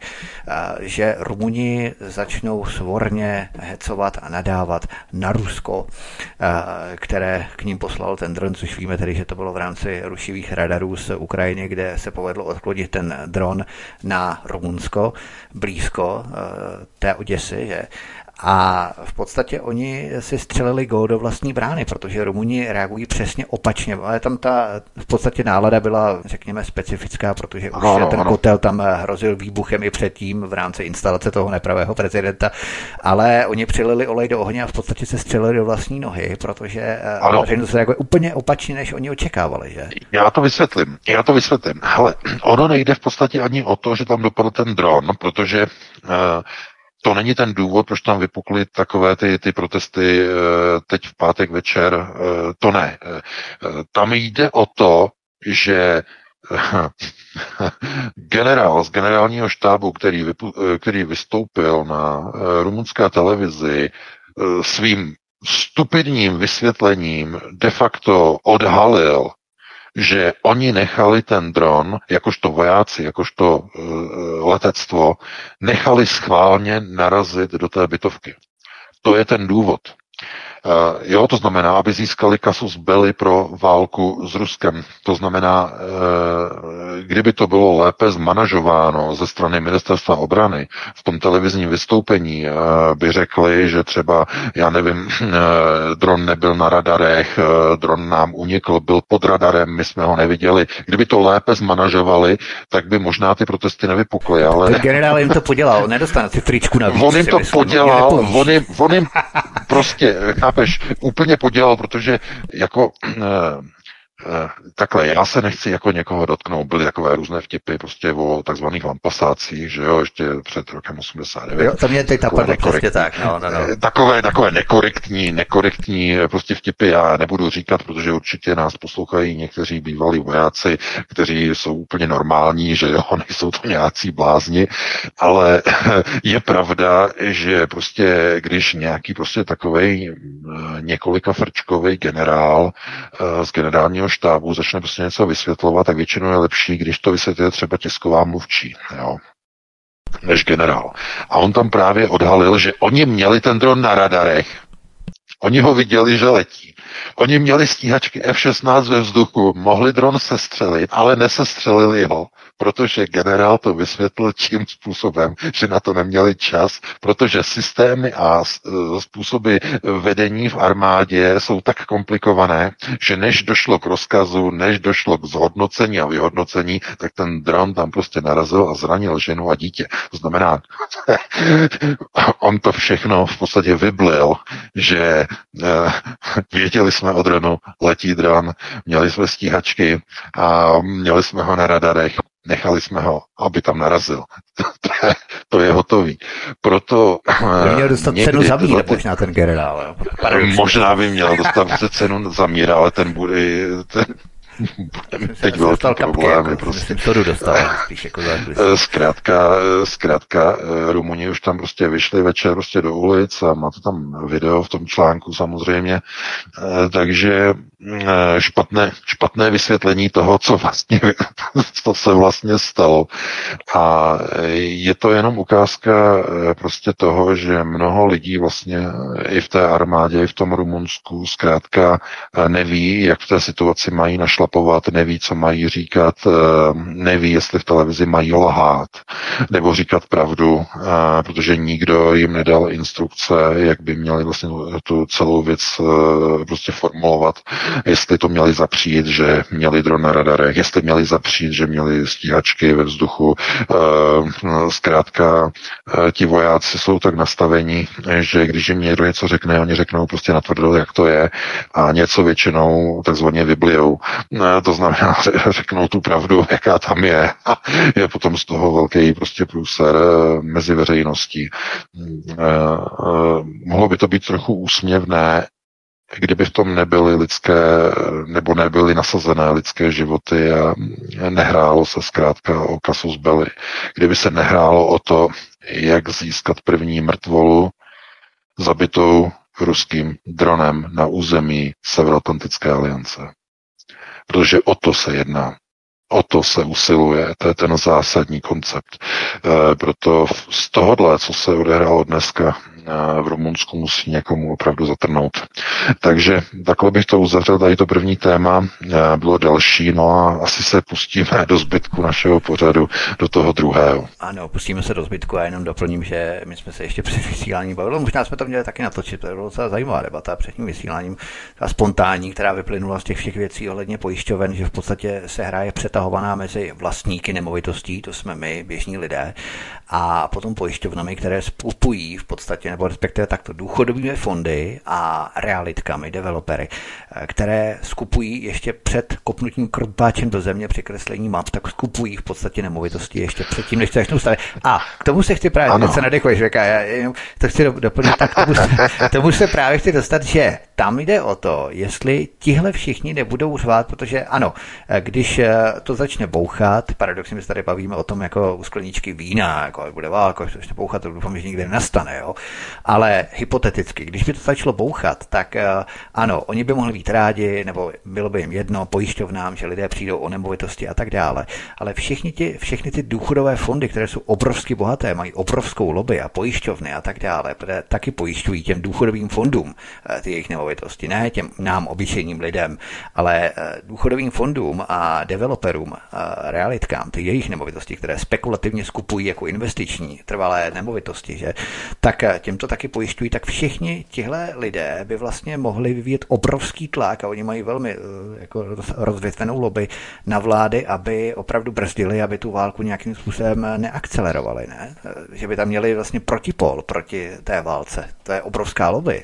že Rumuni začnou svorně hecovat a nadávat na Rusko, které k ním poslal ten dron, což víme tedy, že to bylo v rámci rušivých radarů z Ukrajiny, kde se povedlo odklonit ten dron na Rumunsko, blízko té Oděsy, že? A v podstatě oni si střelili gól do vlastní brány, protože Rumuni reagují přesně opačně, ale tam ta v podstatě nálada byla, řekněme, specifická, protože už ano, ten ano. kotel tam hrozil výbuchem i předtím v rámci instalace toho nepravého prezidenta, ale oni přilili olej do ohně a v podstatě se střelili do vlastní nohy, protože veřejnost reaguje úplně opačně, než oni očekávali, že? Já to vysvětlím, já to vysvětlím. Hele, ono nejde v podstatě ani o to, že tam dopadl ten dron, protože uh, to není ten důvod, proč tam vypukly takové ty, ty protesty teď v pátek večer. To ne. Tam jde o to, že generál z generálního štábu, který, vypu, který vystoupil na rumunské televizi, svým stupidním vysvětlením de facto odhalil, že oni nechali ten dron, jakožto vojáci, jakožto uh, letectvo, nechali schválně narazit do té bytovky. To je ten důvod. Uh, jo, to znamená, aby získali casus belli pro válku s Ruskem. To znamená, uh, kdyby to bylo lépe zmanažováno ze strany ministerstva obrany, v tom televizním vystoupení uh, by řekli, že třeba, já nevím, uh, dron nebyl na radarech, uh, dron nám unikl, byl pod radarem, my jsme ho neviděli. Kdyby to lépe zmanažovali, tak by možná ty protesty nevypukly, ale... Ten generál jim to podělal, nedostane si tričku navíc. On jim to myslím, podělal, on jim, on jim prostě... Chápeš, úplně podělal, protože jako e, e, takhle, já se nechci jako někoho dotknout, byly takové různé vtipy prostě o takzvaných lampasácích, že jo, ještě před rokem osmdesát devět. Jo, to mě teď napadlo přesně tak, no, no, no. Takové, takové nekorektní, nekorektní prostě vtipy já nebudu říkat, protože určitě nás poslouchají někteří bývalí vojáci, kteří jsou úplně normální, že jo, nejsou to nějací blázni, ale je pravda, že prostě, když nějaký prostě takovej několika frčkový generál z generálního štábu začne prostě něco vysvětlovat, tak většinou je lepší, když to vysvětluje třeba tisková mluvčí, jo, než generál. A on tam právě odhalil, že oni měli ten dron na radarech, oni ho viděli, že letí. Oni měli stíhačky F šestnáct ve vzduchu, mohli dron sestřelit, ale nesestřelili ho, protože generál to vysvětlil tím způsobem, že na to neměli čas, protože systémy a způsoby vedení v armádě jsou tak komplikované, že než došlo k rozkazu, než došlo k zhodnocení a vyhodnocení, tak ten dron tam prostě narazil a zranil ženu a dítě. To znamená, on to všechno v podstatě vyblil, že věděli jsme o dronu, letí dron, měli jsme stíhačky a měli jsme ho na radarech, nechali jsme ho, aby tam narazil. to, je, to je hotový. Proto... By měl dostat někdy, cenu za mír, lety, možná ten generál. Možná by měl dostat cenu za mír, ale ten bude... Ten, teď velký problém. Jako, prostě. Dostal, jako zkrátka, zkrátka, Rumuni už tam prostě vyšli večer prostě do ulic a má to tam video v tom článku samozřejmě, takže špatné, špatné vysvětlení toho, co vlastně, co se vlastně stalo. A je to jenom ukázka prostě toho, že mnoho lidí vlastně i v té armádě, i v tom Rumunsku zkrátka neví, jak v té situaci mají našlapovat, neví, co mají říkat, neví, jestli v televizi mají lhát, nebo říkat pravdu, protože nikdo jim nedal instrukce, jak by měli vlastně tu celou věc prostě formulovat, jestli to měli zapřít, že měli dron na radarech, jestli měli zapřít, že měli stíhačky ve vzduchu. Zkrátka ti vojáci jsou tak nastavení, že když jim někdo něco řekne, oni řeknou prostě natvrdo, jak to je, a něco většinou takzvaně vyblijou. To znamená, řeknou tu pravdu, jaká tam je. A je potom z toho velký prostě průser mezi veřejností. Mohlo by to být trochu úsměvné, kdyby v tom nebyly lidské, nebo nebyly nasazené lidské životy a nehrálo se zkrátka o casus belli. Kdyby se nehrálo o to, jak získat první mrtvolu zabitou ruským dronem na území Severoatlantické aliance. Protože o to se jedná. O to se usiluje, to je ten zásadní koncept. E, proto z tohohle, co se odehrálo dneska v Rumunsku, musí někomu opravdu zatrnout. Takže takhle bych to uzavřel, tady to první téma, bylo další, no a asi se pustíme do zbytku našeho pořadu, do toho druhého. Ano, pustíme se do zbytku a jenom doplním, že my jsme se ještě před vysíláním bavili, možná jsme to měli taky natočit, to bylo docela zajímavá debata před tím vysíláním, ta spontánní, která vyplynula z těch všech věcí ohledně pojišťoven, že v podstatě se hraje přetahovaná mezi vlastníky nemovitostí, to jsme my, běžní lidé, a potom pojišťovnami, které skupují v podstatě, nebo respektive takto důchodovými fondy a realitkami, developery, které skupují ještě před kopnutím krumpáčem do země při kreslení map, tak skupují v podstatě nemovitosti ještě předtím, než to začnou stavět. A k tomu se chci právě, teď se nadechuješ, Věka, já jenom to chci doplnit, tak tomu, tomu se právě chci dostat, že tam jde o to, jestli tihle všichni nebudou řvát, protože ano, když to začne bouchat, paradoxně my se tady bavíme o tom jako u skleničky vína, jako bude válka, až to začne bouchat, to doufám, že nikdy nenastane, jo. Ale hypoteticky, když by to začalo bouchat, tak ano, oni by mohli být rádi, nebo bylo by jim jedno pojišťovnám, že lidé přijdou o nemovitosti a tak dále. Ale všichni ti, všechny ty důchodové fondy, které jsou obrovsky bohaté, mají obrovskou lobby a pojišťovny a tak dále, které taky pojišťují těm důchodovým fondům ty jejich nemovitosti, ne těm nám obyčejným lidem, ale důchodovým fondům a developerům, a realitkám, ty jejich nemovitosti, které spekulativně skupují jako investiční trvalé nemovitosti, že, tak těmto taky pojišťují, tak všichni tihle lidé by vlastně mohli vyvíjet obrovský tlak a oni mají velmi jako rozvětvenou lobby na vlády, aby opravdu brzdili, aby tu válku nějakým způsobem neakcelerovali, ne? Že by tam měli vlastně protipol proti té válce. To je obrovská lobby.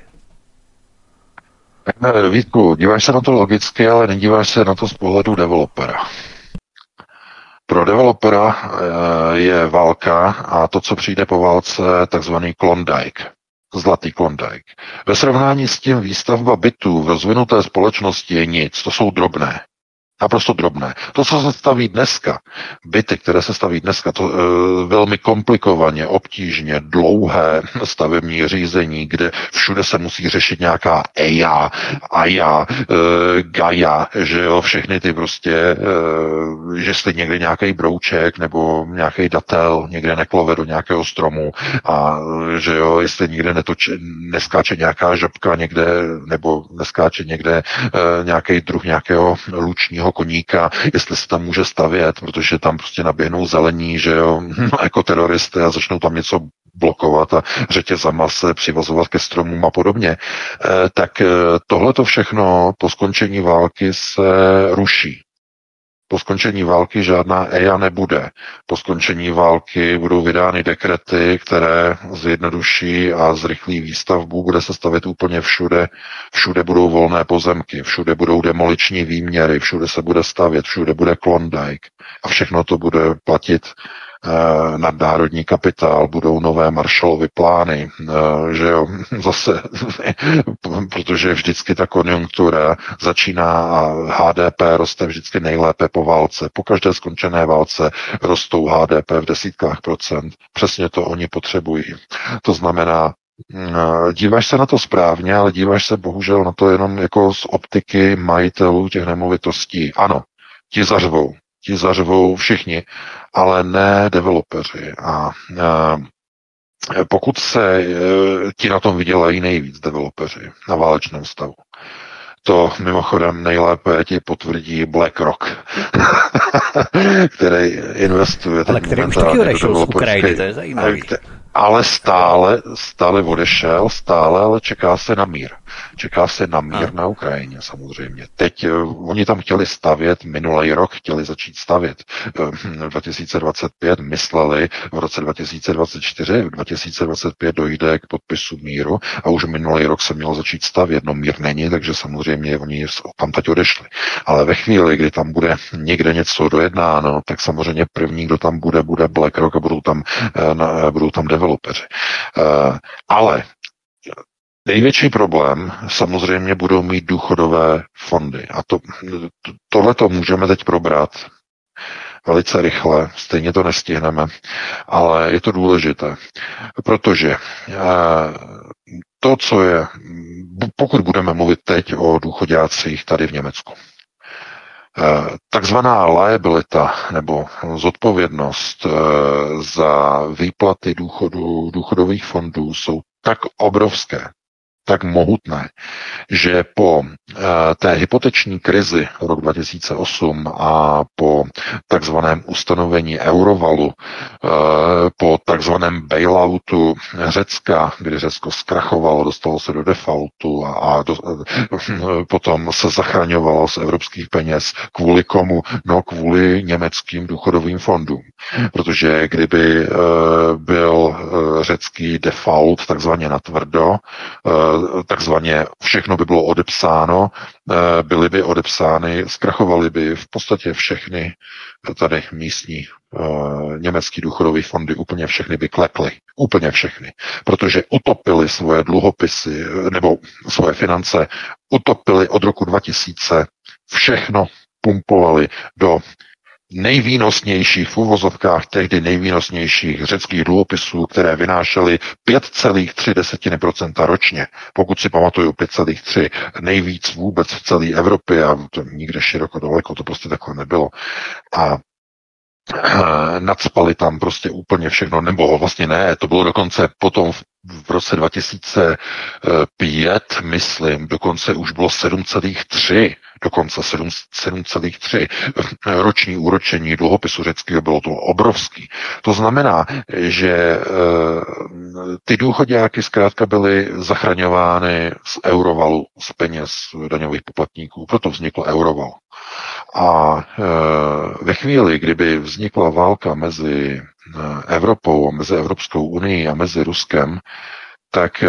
Vítku, díváš se na to logicky, ale nedíváš se na to z pohledu developera. Pro developera je válka a to, co přijde po válce, takzvaný Klondike. Zlatý Klondike. Ve srovnání s tím výstavba bytů v rozvinuté společnosti je nic, to jsou drobné. Naprosto drobné. To, co se staví dneska, byty, které se staví dneska, to e, velmi komplikovaně, obtížně, dlouhé stavební řízení, kde všude se musí řešit nějaká E I A, A I A, e, Gaia, že jo, všechny ty prostě, e, že jste někde nějaký brouček nebo nějaký datel někde neklove do nějakého stromu a že jo, jestli někde netoče, neskáče nějaká žabka někde, nebo neskáče někde e, nějaký druh nějakého lučního koníka, jestli se tam může stavět, protože tam prostě naběhnou zelení, že jo, jako teroristé a začnou tam něco blokovat a řetězama se přivazovat ke stromům a podobně. E, tak tohleto všechno po skončení války se ruší. Po skončení války žádná E I A nebude. Po skončení války budou vydány dekrety, které zjednoduší a zrychlí výstavbu. Bude se stavět úplně všude. Všude budou volné pozemky, všude budou demoliční výměry, všude se bude stavět, všude bude Klondike. A všechno to bude platit eh, nadnárodní kapitál, budou nové Marshallovy plány, eh, že jo, zase, protože vždycky ta konjunktura začíná a H D P roste vždycky nejlépe po válce. Po každé skončené válce rostou H D P v desítkách procent. Přesně to oni potřebují. To znamená, Díváš se na to správně, ale díváš se bohužel na to jenom jako z optiky majitelů těch nemovitostí. Ano, ti zařvou, ti zařvou všichni, ale ne developeři. A, a pokud se ti na tom vydělají nejvíc developeři na válečném stavu, to mimochodem nejlépe ti potvrdí BlackRock, který investuje Ale teď který už taky momentálně do odešel z Ukrajiny, to developerské... je zajímavý. Ale stále, stále odešel, stále, ale čeká se na mír. Čeká se na mír A. na Ukrajině samozřejmě. Teď uh, oni tam chtěli stavět, minulý rok chtěli začít stavět. Uh, dva tisíce dvacet pět mysleli, v roce dva tisíce dvacet čtyři, v dva tisíce dvacet pět dojde k podpisu míru a už minulý rok se mělo začít stavět. No mír není, takže samozřejmě oni tam teď odešli. Ale ve chvíli, kdy tam bude někde něco dojednáno, tak samozřejmě první, kdo tam bude, bude BlackRock a budou tam, uh, budou tam developeři. Uh, ale největší problém samozřejmě budou mít důchodové fondy. A to, to, tohleto můžeme teď probrat velice rychle, stejně to nestihneme, ale je to důležité, protože uh, to, co je, pokud budeme mluvit teď o důchodácích tady v Německu, takzvaná liabilita nebo zodpovědnost za výplaty důchodu, důchodových fondů jsou tak obrovské, tak mohutné, že po té hypoteční krizi rok dva tisíce osm a po takzvaném ustanovení eurovalu, po takzvaném bailoutu Řecka, kdy Řecko zkrachovalo, dostalo se do defaultu a, a do, potom se zachraňovalo z evropských peněz. Kvůli komu? No kvůli německým důchodovým fondům. Protože kdyby byl řecký default takzvaně natvrdo, takzvaně všechno by bylo odepsáno, byly by odepsány, zkrachovaly by v podstatě všechny tady místní uh, německý důchodový fondy, úplně všechny by klekly. Úplně všechny. Protože utopili svoje dluhopisy nebo svoje finance, utopili od roku dva tisíce, všechno pumpovali do nejvýnosnějších, v uvozovkách tehdy nejvýnosnějších řeckých dluhopisů, které vynášely pět celá tři procenta ročně. Pokud si pamatuju, pět celá tři nejvíc vůbec v celé Evropě a to nikde široko daleko, to prostě takhle nebylo. A nacpali tam prostě úplně všechno, nebo vlastně ne, to bylo dokonce potom v, v roce dva tisíce pět, myslím, dokonce už bylo sedm celá tři, dokonce sedm celá tři roční úročení dluhopisu řeckého, bylo to obrovský. To znamená, že ty důchoďáky zkrátka byly zachraňovány z eurovalu, z peněz daňových poplatníků, proto vznikl euroval. A ve chvíli, kdyby vznikla válka mezi Evropou, mezi Evropskou unií a mezi Ruskem, tak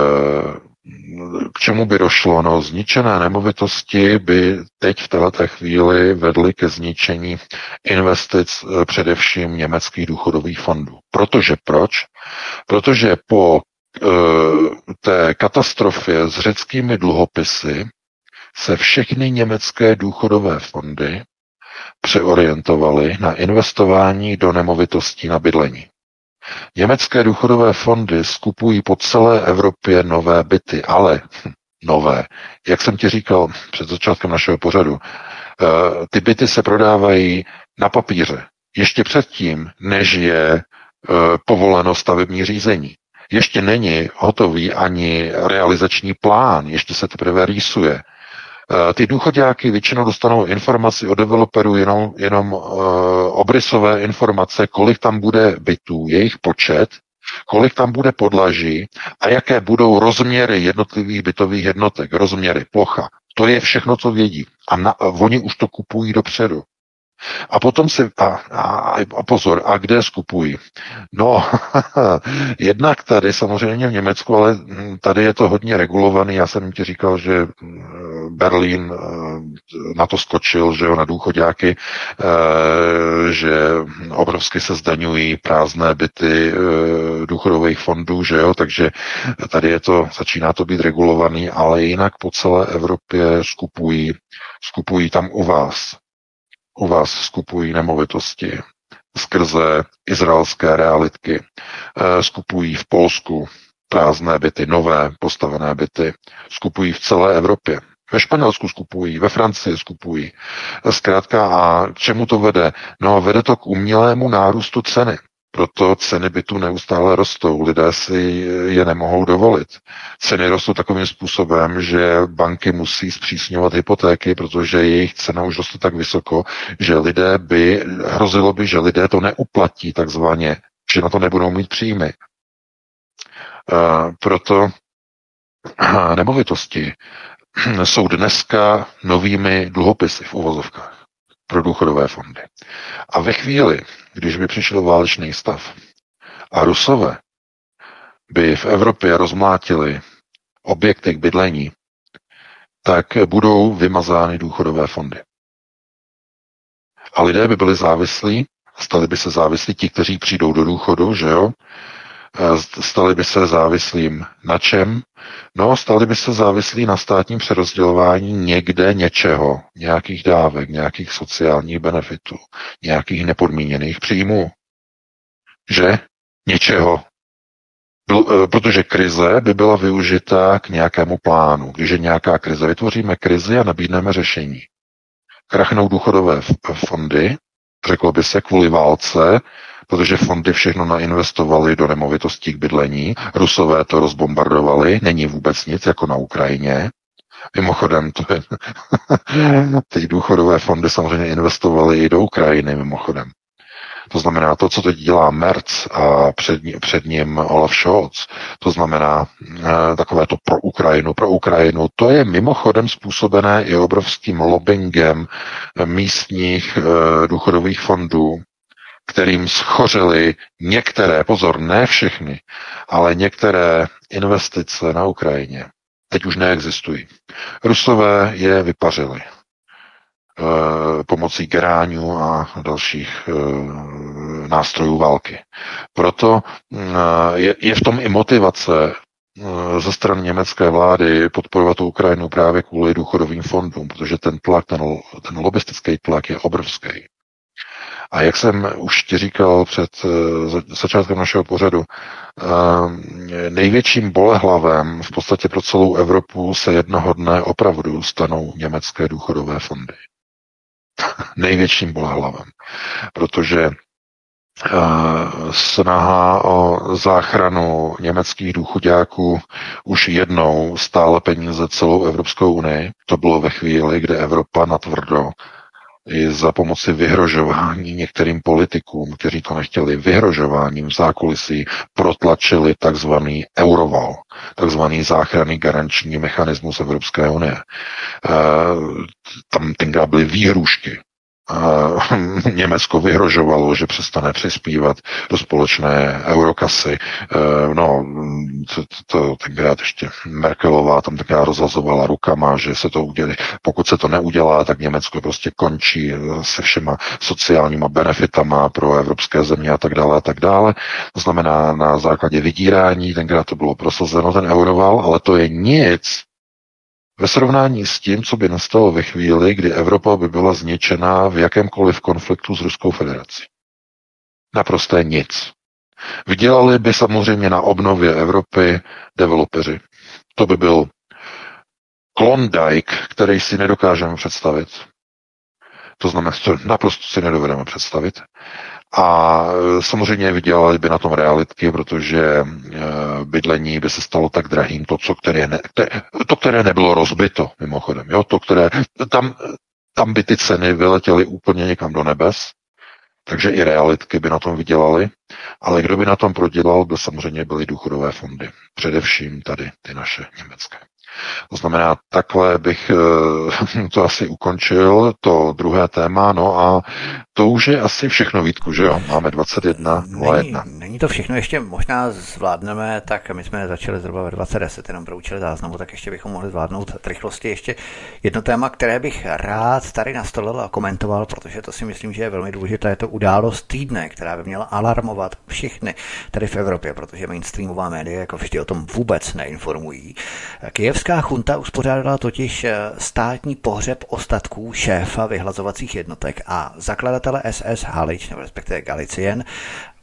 k čemu by došlo? No, zničené nemovitosti by teď v této chvíli vedly ke zničení investic především německých důchodových fondů. Protože proč? Protože po té katastrofě s řeckými dluhopisy se všechny německé důchodové fondy přeorientovaly na investování do nemovitostí na bydlení. Německé důchodové fondy skupují po celé Evropě nové byty, ale hm, nové. Jak jsem ti říkal před začátkem našeho pořadu, ty byty se prodávají na papíře. Ještě předtím, než je povoleno stavební řízení. Ještě není hotový ani realizační plán, ještě se teprve rýsuje. Ty důchoďáky většinou dostanou informaci od developerů jenom, jenom uh, obrysové informace, kolik tam bude bytů, jejich počet, kolik tam bude podlaží a jaké budou rozměry jednotlivých bytových jednotek, rozměry, plocha. To je všechno, co vědí. A, na, a oni už to kupují dopředu. A potom si, a, a, a pozor, a kde skupují? No, jednak tady samozřejmě v Německu, ale tady je to hodně regulovaný. Já jsem ti říkal, že Berlín na to skočil, že jo, na důchoďáky, že obrovsky se zdaňují prázdné byty důchodových fondů, že jo, takže tady je to, začíná to být regulovaný, ale jinak po celé Evropě skupují, skupují tam u vás. U vás skupují nemovitosti skrze izraelské realitky, skupují v Polsku prázdné byty, nové postavené byty skupují v celé Evropě. Ve Španělsku skupují, ve Francii skupují. Zkrátka, a čemu to vede? No, vede to k umělému nárůstu ceny. Proto ceny bytů neustále rostou. Lidé si je nemohou dovolit. Ceny rostou takovým způsobem, že banky musí zpřísňovat hypotéky, protože jejich cena už roste tak vysoko, že lidé by, hrozilo by, že lidé to neuplatí takzvaně, že na to nebudou mít příjmy. Uh, proto uh, nemovitosti jsou dneska novými dluhopisy v uvozovkách pro důchodové fondy. A ve chvíli, když by přišel válečný stav a Rusové by v Evropě rozmlátili objekty k bydlení, tak budou vymazány důchodové fondy. A lidé by byli závislí, stali by se závislí ti, kteří přijdou do důchodu, že jo? Stali by se závislým na čem? No, stali by se závislí na státním přerozdělování někde něčeho, nějakých dávek, nějakých sociálních benefitů, nějakých nepodmíněných příjmů. Že? Něčeho. Protože krize by byla využita k nějakému plánu. Když je nějaká krize, vytvoříme krizi a nabídneme řešení. Krachnou důchodové fondy, řeklo by se kvůli válce, protože fondy všechno nainvestovaly do nemovitostí k bydlení, Rusové to rozbombardovali, není vůbec nic, jako na Ukrajině. Mimochodem, to je teď důchodové fondy samozřejmě investovaly i do Ukrajiny, mimochodem. To znamená to, co teď dělá Merz a před, před ním Olaf Scholz, to znamená eh, takové to pro Ukrajinu, pro Ukrajinu, to je mimochodem způsobené i obrovským lobbyingem místních eh, důchodových fondů, kterým schořily některé, pozor, ne všechny, ale některé investice na Ukrajině. Teď už neexistují. Rusové je vypařili e, pomocí geráňů a dalších e, nástrojů války. Proto e, je, je v tom i motivace e, ze strany německé vlády podporovat tu Ukrajinu právě kvůli důchodovým fondům, protože ten tlak, ten, ten lobistický tlak je obrovský. A jak jsem už ti říkal před začátkem našeho pořadu, největším bolehlavem v podstatě pro celou Evropu se jednoho dne opravdu stanou německé důchodové fondy. Největším bolehlavem. Protože snaha o záchranu německých důchodáků už jednou stála peníze celou Evropskou unii. To bylo ve chvíli, kdy Evropa natvrdo i za pomoci vyhrožování některým politikům, kteří to nechtěli, vyhrožováním v zákulisí protlačili takzvaný euroval, takzvaný záchranný garanční mechanismus Evropské unie. E, tam tenkrát byly výhrůžky. E, Německo vyhrožovalo, že přestane přispívat do společné eurokasy. E, no, to, to tenkrát ještě Merkelová tam tenkrát rozhazovala rukama, že se to udělá. Pokud se to neudělá, tak Německo prostě končí se všema sociálníma benefitama pro evropské země a tak dále a tak dále. To znamená, na základě vydírání tenkrát to bylo prosazeno, ten euroval, ale to je nic ve srovnání s tím, co by nastalo ve chvíli, kdy Evropa by byla zničená v jakémkoliv konfliktu s Ruskou federací. Naprosté nic. Vydělali by samozřejmě na obnově Evropy developeři. To by byl Klondike, který si nedokážeme představit. To znamená, že naprosto si nedovedeme představit. A samozřejmě vydělali by na tom realitky, protože bydlení by se stalo tak drahým, to, co které, ne, to, které nebylo rozbito, mimochodem. Jo? To, které, tam, tam by ty ceny vyletěly úplně někam do nebes, takže i realitky by na tom vydělali, ale kdo by na tom prodělal, by samozřejmě byly důchodové fondy. Především tady ty naše německé. To znamená, takhle bych to asi ukončil, to druhé téma, no a to už je asi všechno, Vítku, že jo? Máme dvacet jedna nula jedna. Není, není to všechno, ještě možná zvládneme, tak my jsme začali zhruba ve dvacet deset, jenom pro účely záznamu, tak ještě bychom mohli zvládnout v rychlosti ještě jedno téma, které bych rád tady nastolil a komentoval, protože to si myslím, že je velmi důležité, je to událost týdne, která by měla alarmovat všechny tady v Evropě, protože mainstreamová média jako vždy o tom vůbec neinformují. Kyjevská chunta uspořádala totiž státní pohřeb ostatků šéfa vyhlazovacích jednotek a zakladatele S S Halič, nebo respektive Galicien,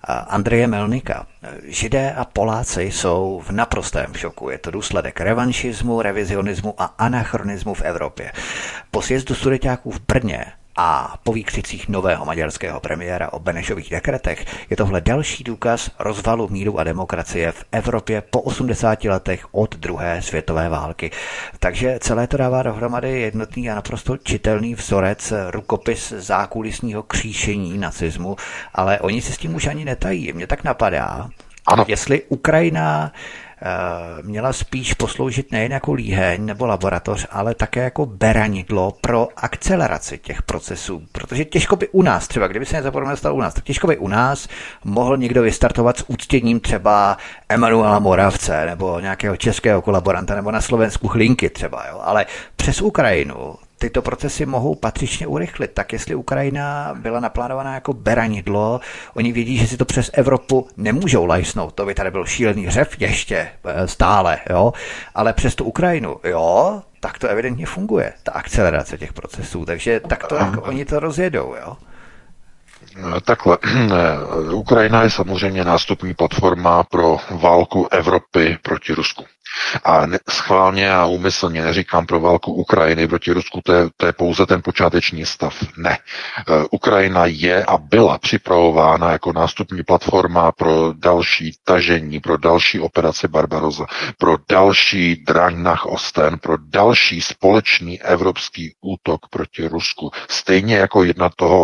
Andreje Melnika. Židé a Poláci jsou v naprostém šoku. Je to důsledek revanšismu, revizionismu a anachronismu v Evropě. Po sjezdu studentáků v Brně a po výkřicích nového maďarského premiéra o Benešových dekretech je tohle další důkaz rozvalu míru a demokracie v Evropě po osmdesáti letech od druhé světové války. Takže celé to dává dohromady jednotný a naprosto čitelný vzorec, rukopis zákulisního kříšení nacismu, ale oni si s tím už ani netají. Mně tak napadá, ano. Jestli Ukrajina měla spíš posloužit nejen jako líheň nebo laboratoř, ale také jako beranidlo pro akceleraci těch procesů. Protože těžko by u nás, třeba kdyby se něco podobného stalo u nás, tak těžko by u nás mohl někdo vystartovat s úctěním třeba Emanuela Moravce nebo nějakého českého kolaboranta nebo na Slovensku Hlinky třeba. Jo? Ale přes Ukrajinu tyto procesy mohou patřičně urychlit. Tak jestli Ukrajina byla naplánovaná jako beranidlo, oni vědí, že si to přes Evropu nemůžou lajsnout. To by tady byl šílený hřev ještě stále, jo. Ale přes tu Ukrajinu, jo, tak to evidentně funguje, ta akcelerace těch procesů. Takže tak to, jak oni to rozjedou, jo. Takhle, Ukrajina je samozřejmě nástupní platforma pro válku Evropy proti Rusku. A schválně a úmyslně neříkám pro válku Ukrajiny proti Rusku, to je, to je pouze ten počáteční stav. Ne. Ukrajina je a byla připravována jako nástupní platforma pro další tažení, pro další operaci Barbarossa, pro další draň nach Osten, pro další společný evropský útok proti Rusku. Stejně jako jedna toho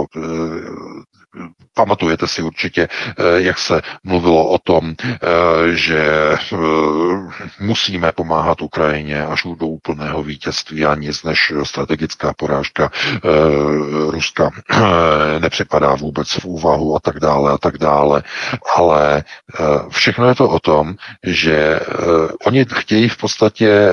pamatujete si určitě, jak se mluvilo o tom, že musíme pomáhat Ukrajině až do úplného vítězství a nic než strategická porážka Ruska nepřipadá vůbec v úvahu a tak dále a tak dále. Ale všechno je to o tom, že oni chtějí v podstatě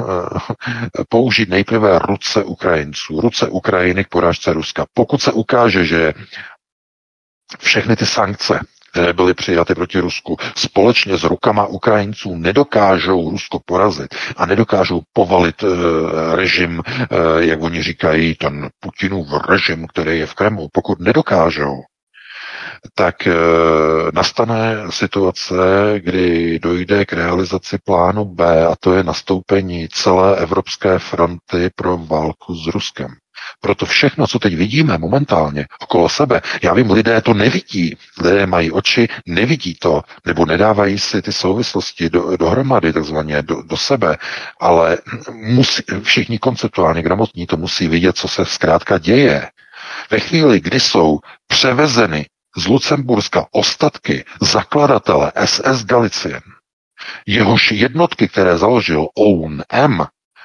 použít nejprve ruce Ukrajinců, ruce Ukrajiny k porážce Ruska. Pokud se ukáže, že všechny ty sankce, které byly přijaty proti Rusku, společně s rukama Ukrajinců nedokážou Rusko porazit a nedokážou povalit e, režim, e, jak oni říkají, ten Putinův režim, který je v Kremlu. Pokud nedokážou, tak e, nastane situace, kdy dojde k realizaci plánu B, a to je nastoupení celé evropské fronty pro válku s Ruskem. Proto všechno, co teď vidíme momentálně okolo sebe, já vím, lidé to nevidí, lidé mají oči, nevidí to, nebo nedávají si ty souvislosti do, dohromady, takzvaně do, do sebe, ale musí, všichni konceptuálně gramotní to musí vidět, co se zkrátka děje. Ve chvíli, kdy jsou převezeny z Lucemburska ostatky zakladatele S S Galicien, jehož jednotky, které založil O U N M,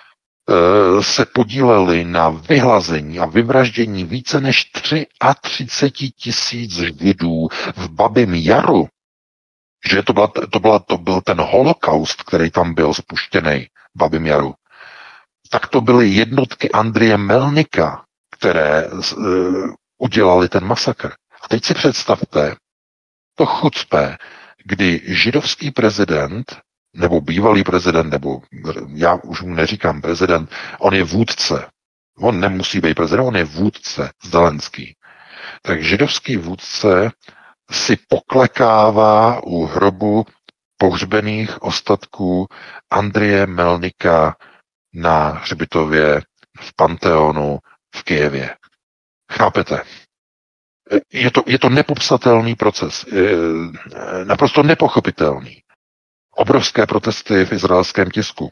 se podíleli na vyhlazení a vyvraždění více než třicet tři tisíc Židů v Babím Jaru, že to, byla, to, byla, to byl ten holokaust, který tam byl spuštěný v Babím Jaru, tak to byly jednotky Andreje Melnika, které uh, udělali ten masakr. A teď si představte to chucpe, kdy židovský prezident nebo bývalý prezident, nebo já už mu neříkám prezident, on je vůdce. On nemusí být prezident, on je vůdce, Zelenský. Tak židovský vůdce si poklekává u hrobu pohřbených ostatků Andreje Melnika na hřbitově v Panteonu v Kyjevě. Chápete? Je to, je to nepopsatelný proces, naprosto nepochopitelný. Obrovské protesty v izraelském tisku.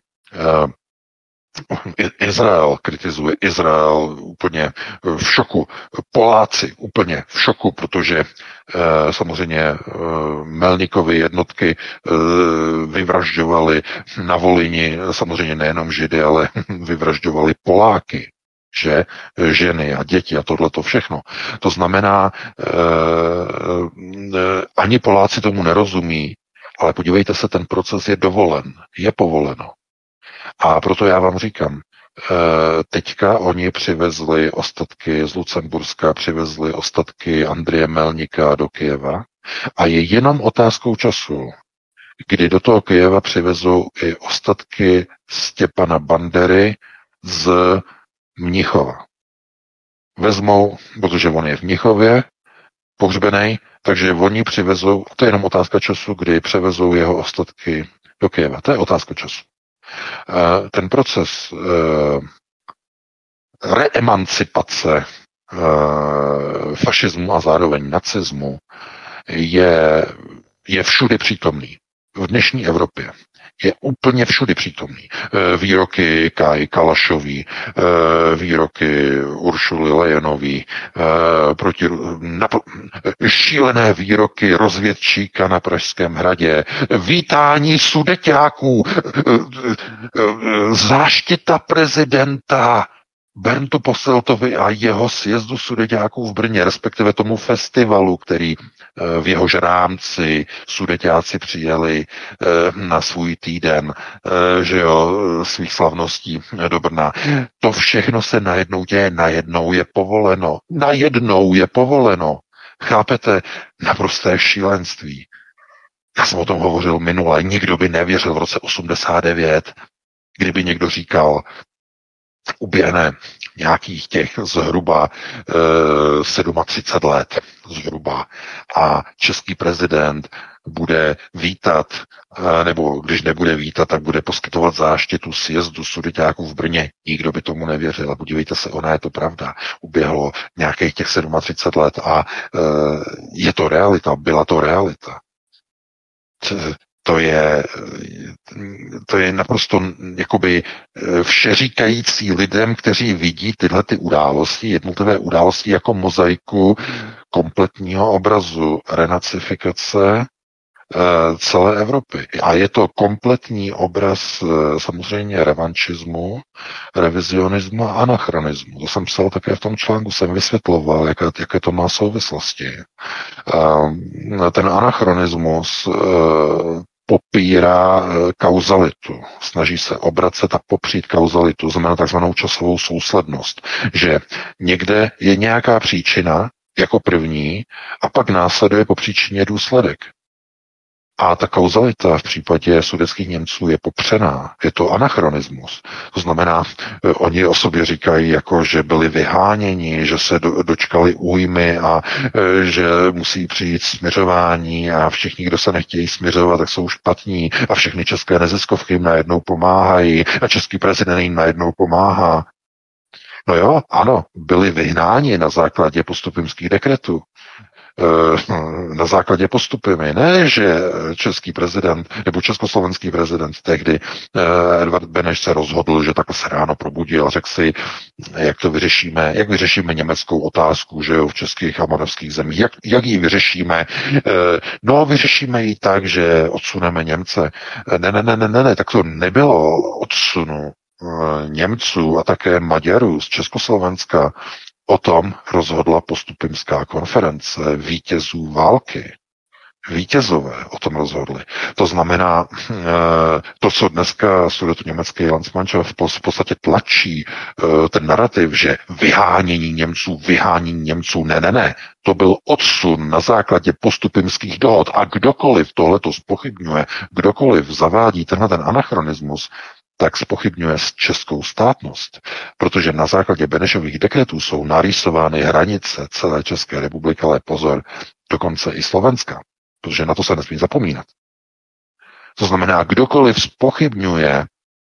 Izrael kritizuje, Izrael úplně v šoku. Poláci úplně v šoku, protože samozřejmě Melnikovy jednotky vyvražďovali na Volyni samozřejmě nejenom Židy, ale vyvražďovali Poláky, že ženy a děti a tohleto všechno. To znamená, ani Poláci tomu nerozumí, ale podívejte se, ten proces je dovolen, je povoleno. A proto já vám říkám, teďka oni přivezli ostatky z Lucemburska, přivezli ostatky Andreje Melnika do Kyjeva a je jenom otázkou času, kdy do toho Kyjeva přivezou i ostatky Stěpana Bandery z Mnichova. Vezmou, protože on je v Mnichově, pohřbený, takže oni přivezou, to je jenom otázka času, kdy převezou jeho ostatky do Kyjeva. To je otázka času. Ten proces reemancipace fašismu a zároveň nacismu je, je všudy přítomný. V dnešní Evropě je úplně všudy přítomný. Výroky Káji Kalašový, výroky Uršuly Lejenový, proti, napl, šílené výroky rozvědčíka na Pražském hradě, vítání sudeťáků, záštita prezidenta Berntu Posseltovi a jeho sjezdu sudeťáků v Brně, respektive tomu festivalu, který v jehož rámci sudeťáci přijeli na svůj týden, že jo, svých slavností do Brna. To všechno se najednou děje, najednou je povoleno. Najednou je povoleno. Chápete? Naprosté šílenství. Já jsem o tom hovořil minule. Nikdo by nevěřil v roce osmdesát devět, kdyby někdo říkal, uběhne nějakých těch zhruba e, třicet sedm let zhruba a český prezident bude vítat, e, nebo když nebude vítat, tak bude poskytovat záštitu sjezdu sudeťáků v Brně. Nikdo by tomu nevěřil. A podívejte se, ona je to pravda. Uběhlo nějakých těch třicet sedm let a e, je to realita, byla to realita. To je, to je naprosto jakoby všeříkající lidem, kteří vidí tyhle ty události, jednotlivé události jako mozaiku kompletního obrazu renacifikace celé Evropy. A je to kompletní obraz samozřejmě revanšismu, revizionismu a anachronismu. To jsem psal také v tom článku, jsem vysvětloval, jaké, jaké to má souvislosti. Ten anachronismus popírá kauzalitu. Snaží se obracet a popřít kauzalitu, znamená takzvanou časovou souslednost, že někde je nějaká příčina jako první a pak následuje po příčině důsledek. A ta kauzalita v případě sudetských Němců je popřená. Je to anachronismus. To znamená, oni o sobě říkají, jako, že byli vyháněni, že se do, dočkali újmy a že musí přijít směřování a všichni, kdo se nechtějí směřovat, tak jsou špatní a všechny české neziskovky jim najednou pomáhají a český prezident jim najednou pomáhá. No jo, ano, byli vyhnáni na základě postupimských dekretů. Na základě postupy. Ne, že český prezident nebo československý prezident tehdy Edvard Beneš se rozhodl, že takhle se ráno probudil a řekl si, jak to vyřešíme, jak vyřešíme německou otázku, že jo, v českých a moravských zemích, jak, jak ji vyřešíme. No, vyřešíme ji tak, že odsuneme Němce. Ne, ne, ne, ne, ne, ne, tak to nebylo odsunu Němců a také Maďarů z Československa. O tom rozhodla postupimská konference vítězů války. Vítězové o tom rozhodli. To znamená, to, co dneska sudetoněmecký Landsmannschaft v podstatě tlačí, ten narrativ, že vyhánění Němců, vyhánění Němců, ne, ne, ne. To byl odsun na základě postupimských dohod. A kdokoliv tohleto zpochybňuje, kdokoliv zavádí tenhle ten anachronismus, tak zpochybňuje českou státnost, protože na základě Benešových dekretů jsou narýsovány hranice celé České republiky, ale pozor, dokonce i Slovenska, protože na to se nesmí zapomínat. To znamená, kdokoliv zpochybňuje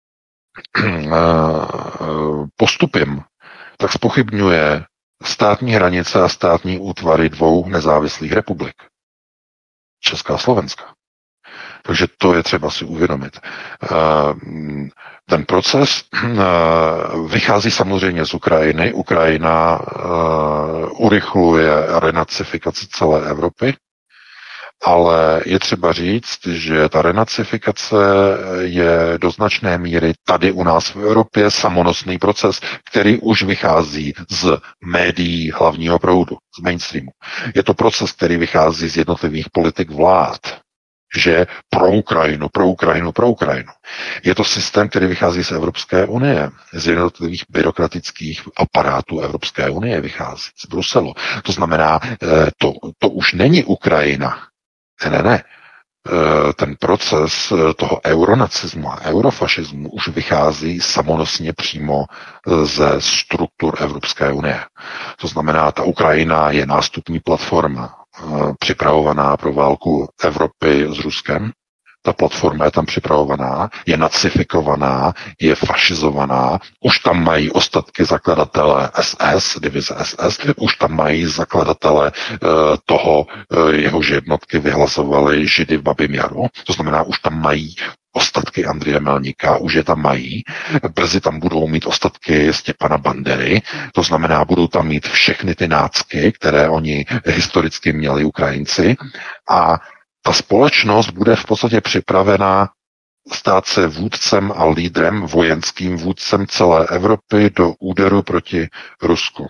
postupem, tak zpochybňuje státní hranice a státní útvary dvou nezávislých republik. Česká a Slovenska. Takže to je třeba si uvědomit. Ten proces vychází samozřejmě z Ukrajiny. Ukrajina urychluje renacifikaci celé Evropy, ale je třeba říct, že ta renacifikace je do značné míry tady u nás v Evropě samonosný proces, který už vychází z médií hlavního proudu, z mainstreamu. Je to proces, který vychází z jednotlivých politik vlád, že pro Ukrajinu, pro Ukrajinu, pro Ukrajinu. Je to systém, který vychází z Evropské unie, z jednotlivých byrokratických aparátů Evropské unie vychází, z Bruselu. To znamená, to, to už není Ukrajina. Ne, ne, ne. Ten proces toho euronacismu a eurofašismu už vychází samonosně přímo ze struktur Evropské unie. To znamená, ta Ukrajina je nástupní platforma připravovaná pro válku Evropy s Ruskem. Ta platforma je tam připravovaná, je nacifikovaná, je fašizovaná, už tam mají ostatky zakladatele S S, divize S S, už tam mají zakladatele uh, toho, uh, jehož jednotky vyhlasovali Židy v Babím Jaru, to znamená, už tam mají ostatky Andreje Melníka, už je tam mají, brzy tam budou mít ostatky Stěpana Bandery, to znamená, budou tam mít všechny ty nácky, které oni historicky měli Ukrajinci a ta společnost bude v podstatě připravená stát se vůdcem a lídrem, vojenským vůdcem celé Evropy do úderu proti Rusku.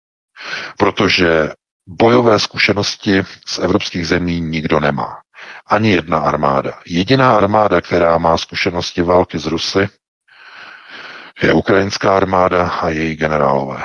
Protože bojové zkušenosti z evropských zemí nikdo nemá. Ani jedna armáda. Jediná armáda, která má zkušenosti války s Rusy, je ukrajinská armáda a její generálové.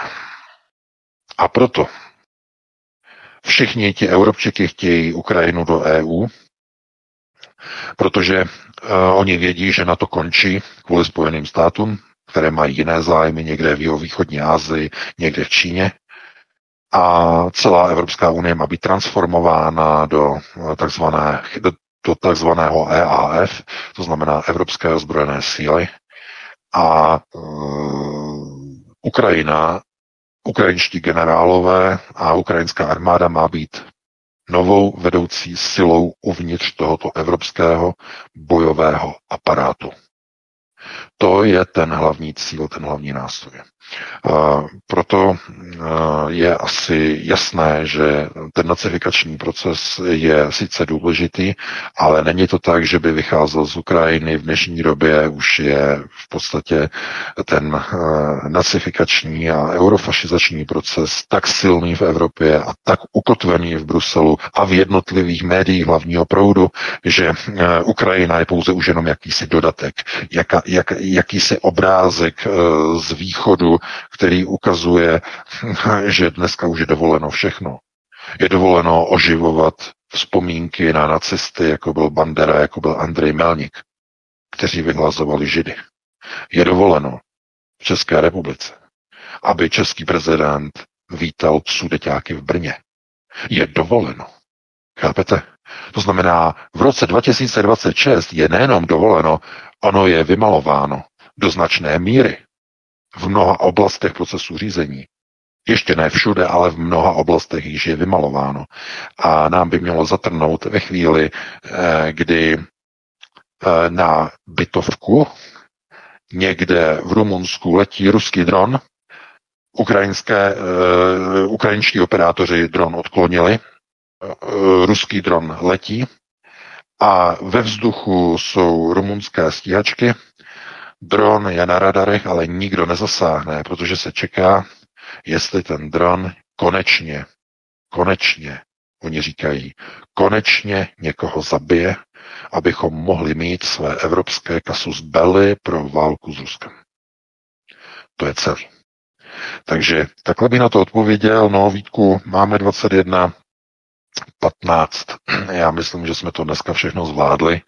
A proto všichni ti Evropčeky chtějí Ukrajinu do E U, protože uh, oni vědí, že na to končí kvůli Spojeným státům, které mají jiné zájmy někde v jihovýchodní Asii, někde v Číně. A celá Evropská unie má být transformována do takzvané, do, do takzvaného E A F, to znamená Evropské ozbrojené síly. A uh, Ukrajina, ukrajinští generálové a ukrajinská armáda má být novou vedoucí silou uvnitř tohoto evropského bojového aparátu. To je ten hlavní cíl, ten hlavní nástroj. Uh, proto uh, je asi jasné, že ten nacifikační proces je sice důležitý, ale není to tak, že by vycházel z Ukrajiny. V dnešní době už je v podstatě ten uh, nacifikační a eurofašizační proces tak silný v Evropě a tak ukotvený v Bruselu a v jednotlivých médiích hlavního proudu, že uh, Ukrajina je pouze už jenom jakýsi dodatek, jaka, jak, jakýsi obrázek uh, z východu, který ukazuje, že dneska už je dovoleno všechno. Je dovoleno oživovat vzpomínky na nacisty, jako byl Bandera, jako byl Andrej Melník, kteří vyhlazovali Židy. Je dovoleno v České republice, aby český prezident vítal sudeťáky v Brně. Je dovoleno. Chápete? To znamená, v roce dva tisíce dvacet šest je nejenom dovoleno, ono je vymalováno do značné míry v mnoha oblastech procesu řízení. Ještě ne všude, ale v mnoha oblastech již je vymalováno. A nám by mělo zatrnout ve chvíli, kdy na bytovku někde v Rumunsku letí ruský dron, ukrajinské, ukrajinští operátoři dron odklonili, ruský dron letí a ve vzduchu jsou rumunské stíhačky. Dron je na radarech, ale nikdo nezasáhne, protože se čeká, jestli ten dron konečně, konečně, oni říkají, konečně někoho zabije, abychom mohli mít své evropské casus belli pro válku s Ruskem. To je celý. Takže takhle bych na to odpověděl. No, Vítku, máme dvacet jedna patnáct. Já myslím, že jsme to dneska všechno zvládli,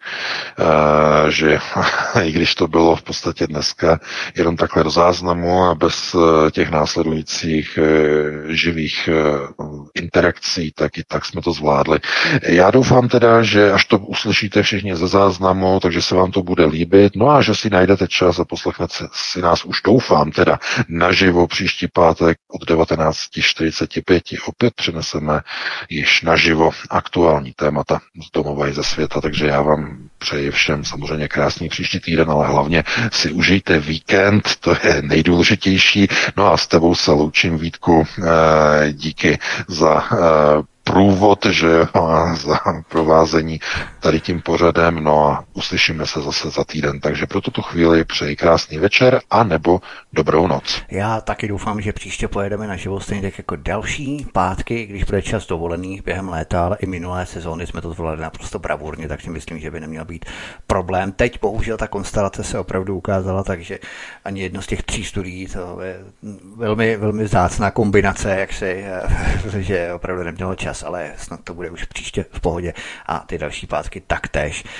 že i když to bylo v podstatě dneska jenom takhle do záznamu a bez těch následujících živých interakcí, tak i tak jsme to zvládli. Já doufám teda, že až to uslyšíte všichni ze záznamu, takže se vám to bude líbit, no a že si najdete čas a poslechnete si nás už doufám teda naživo příští pátek od devatenáct čtyřicet pět opět přineseme již naživo aktuální témata z domova i ze světa, takže já vám přeji všem samozřejmě krásný příští týden, ale hlavně si užijte víkend, to je nejdůležitější. No a s tebou se loučím, Vítku, díky za průvod, že za provázení tady tím pořadem, no a uslyšíme se zase za týden, takže pro tuto chvíli přeji krásný večer a nebo dobrou noc. Já taky doufám, že příště pojedeme na život stejně tak jako další pátky, když bude čas dovolený během léta, ale i minulé sezóny jsme to zvládli naprosto bravurně, takže myslím, že by neměl být problém. Teď bohužel ta konstelace se opravdu ukázala, takže ani jedno z těch tří studií, to je velmi, velmi vzácná kombinace, jak se, že opravdu nemělo čas, ale snad to bude už příště v pohodě a ty další pátky taktéž.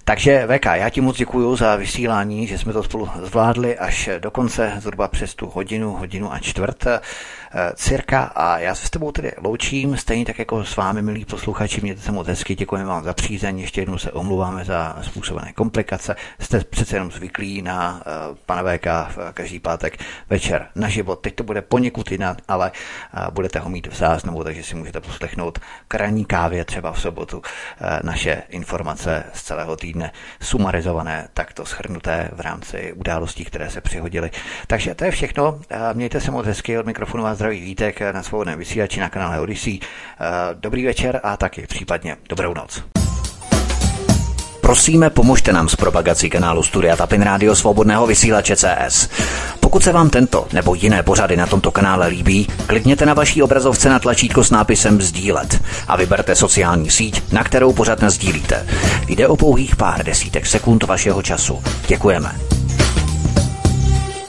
Takže V K, já ti moc děkuju za vysílání, že jsme to spolu zvládli až do konce, zhruba přes tu hodinu, hodinu a čtvrt cirka, a já se s tebou tedy loučím, stejně tak jako s vámi, milí posluchači, mějte se moc hezky, děkujeme vám za přízeň, ještě jednou se omluváme za způsobené komplikace, jste přece jenom zvyklí na uh, pana V K každý pátek večer na život, teď to bude poněkud jinak, ale uh, budete ho mít v záznamu, takže si můžete poslechnout k ranní kávě třeba v sobotu uh, naše informace z celého týdne sumarizované, takto shrnuté v rámci událostí, které se přihodily. Takže to je všechno, uh, mějte se moc hezky, od mikrofonu vás zdraví Vítek na svobodném vysílači na kanále Odyssey. Dobrý večer a taky případně dobrou noc. Prosíme, pomožte nám s propagací kanálu Studia Tapin Rádio Svobodného vysílače C S. Pokud se vám tento nebo jiné pořady na tomto kanále líbí, klikněte na vaší obrazovce na tlačítko s nápisem sdílet a vyberte sociální síť, na kterou pořad nasdílíte. Jde o pouhých pár desítek sekund vašeho času. Děkujeme.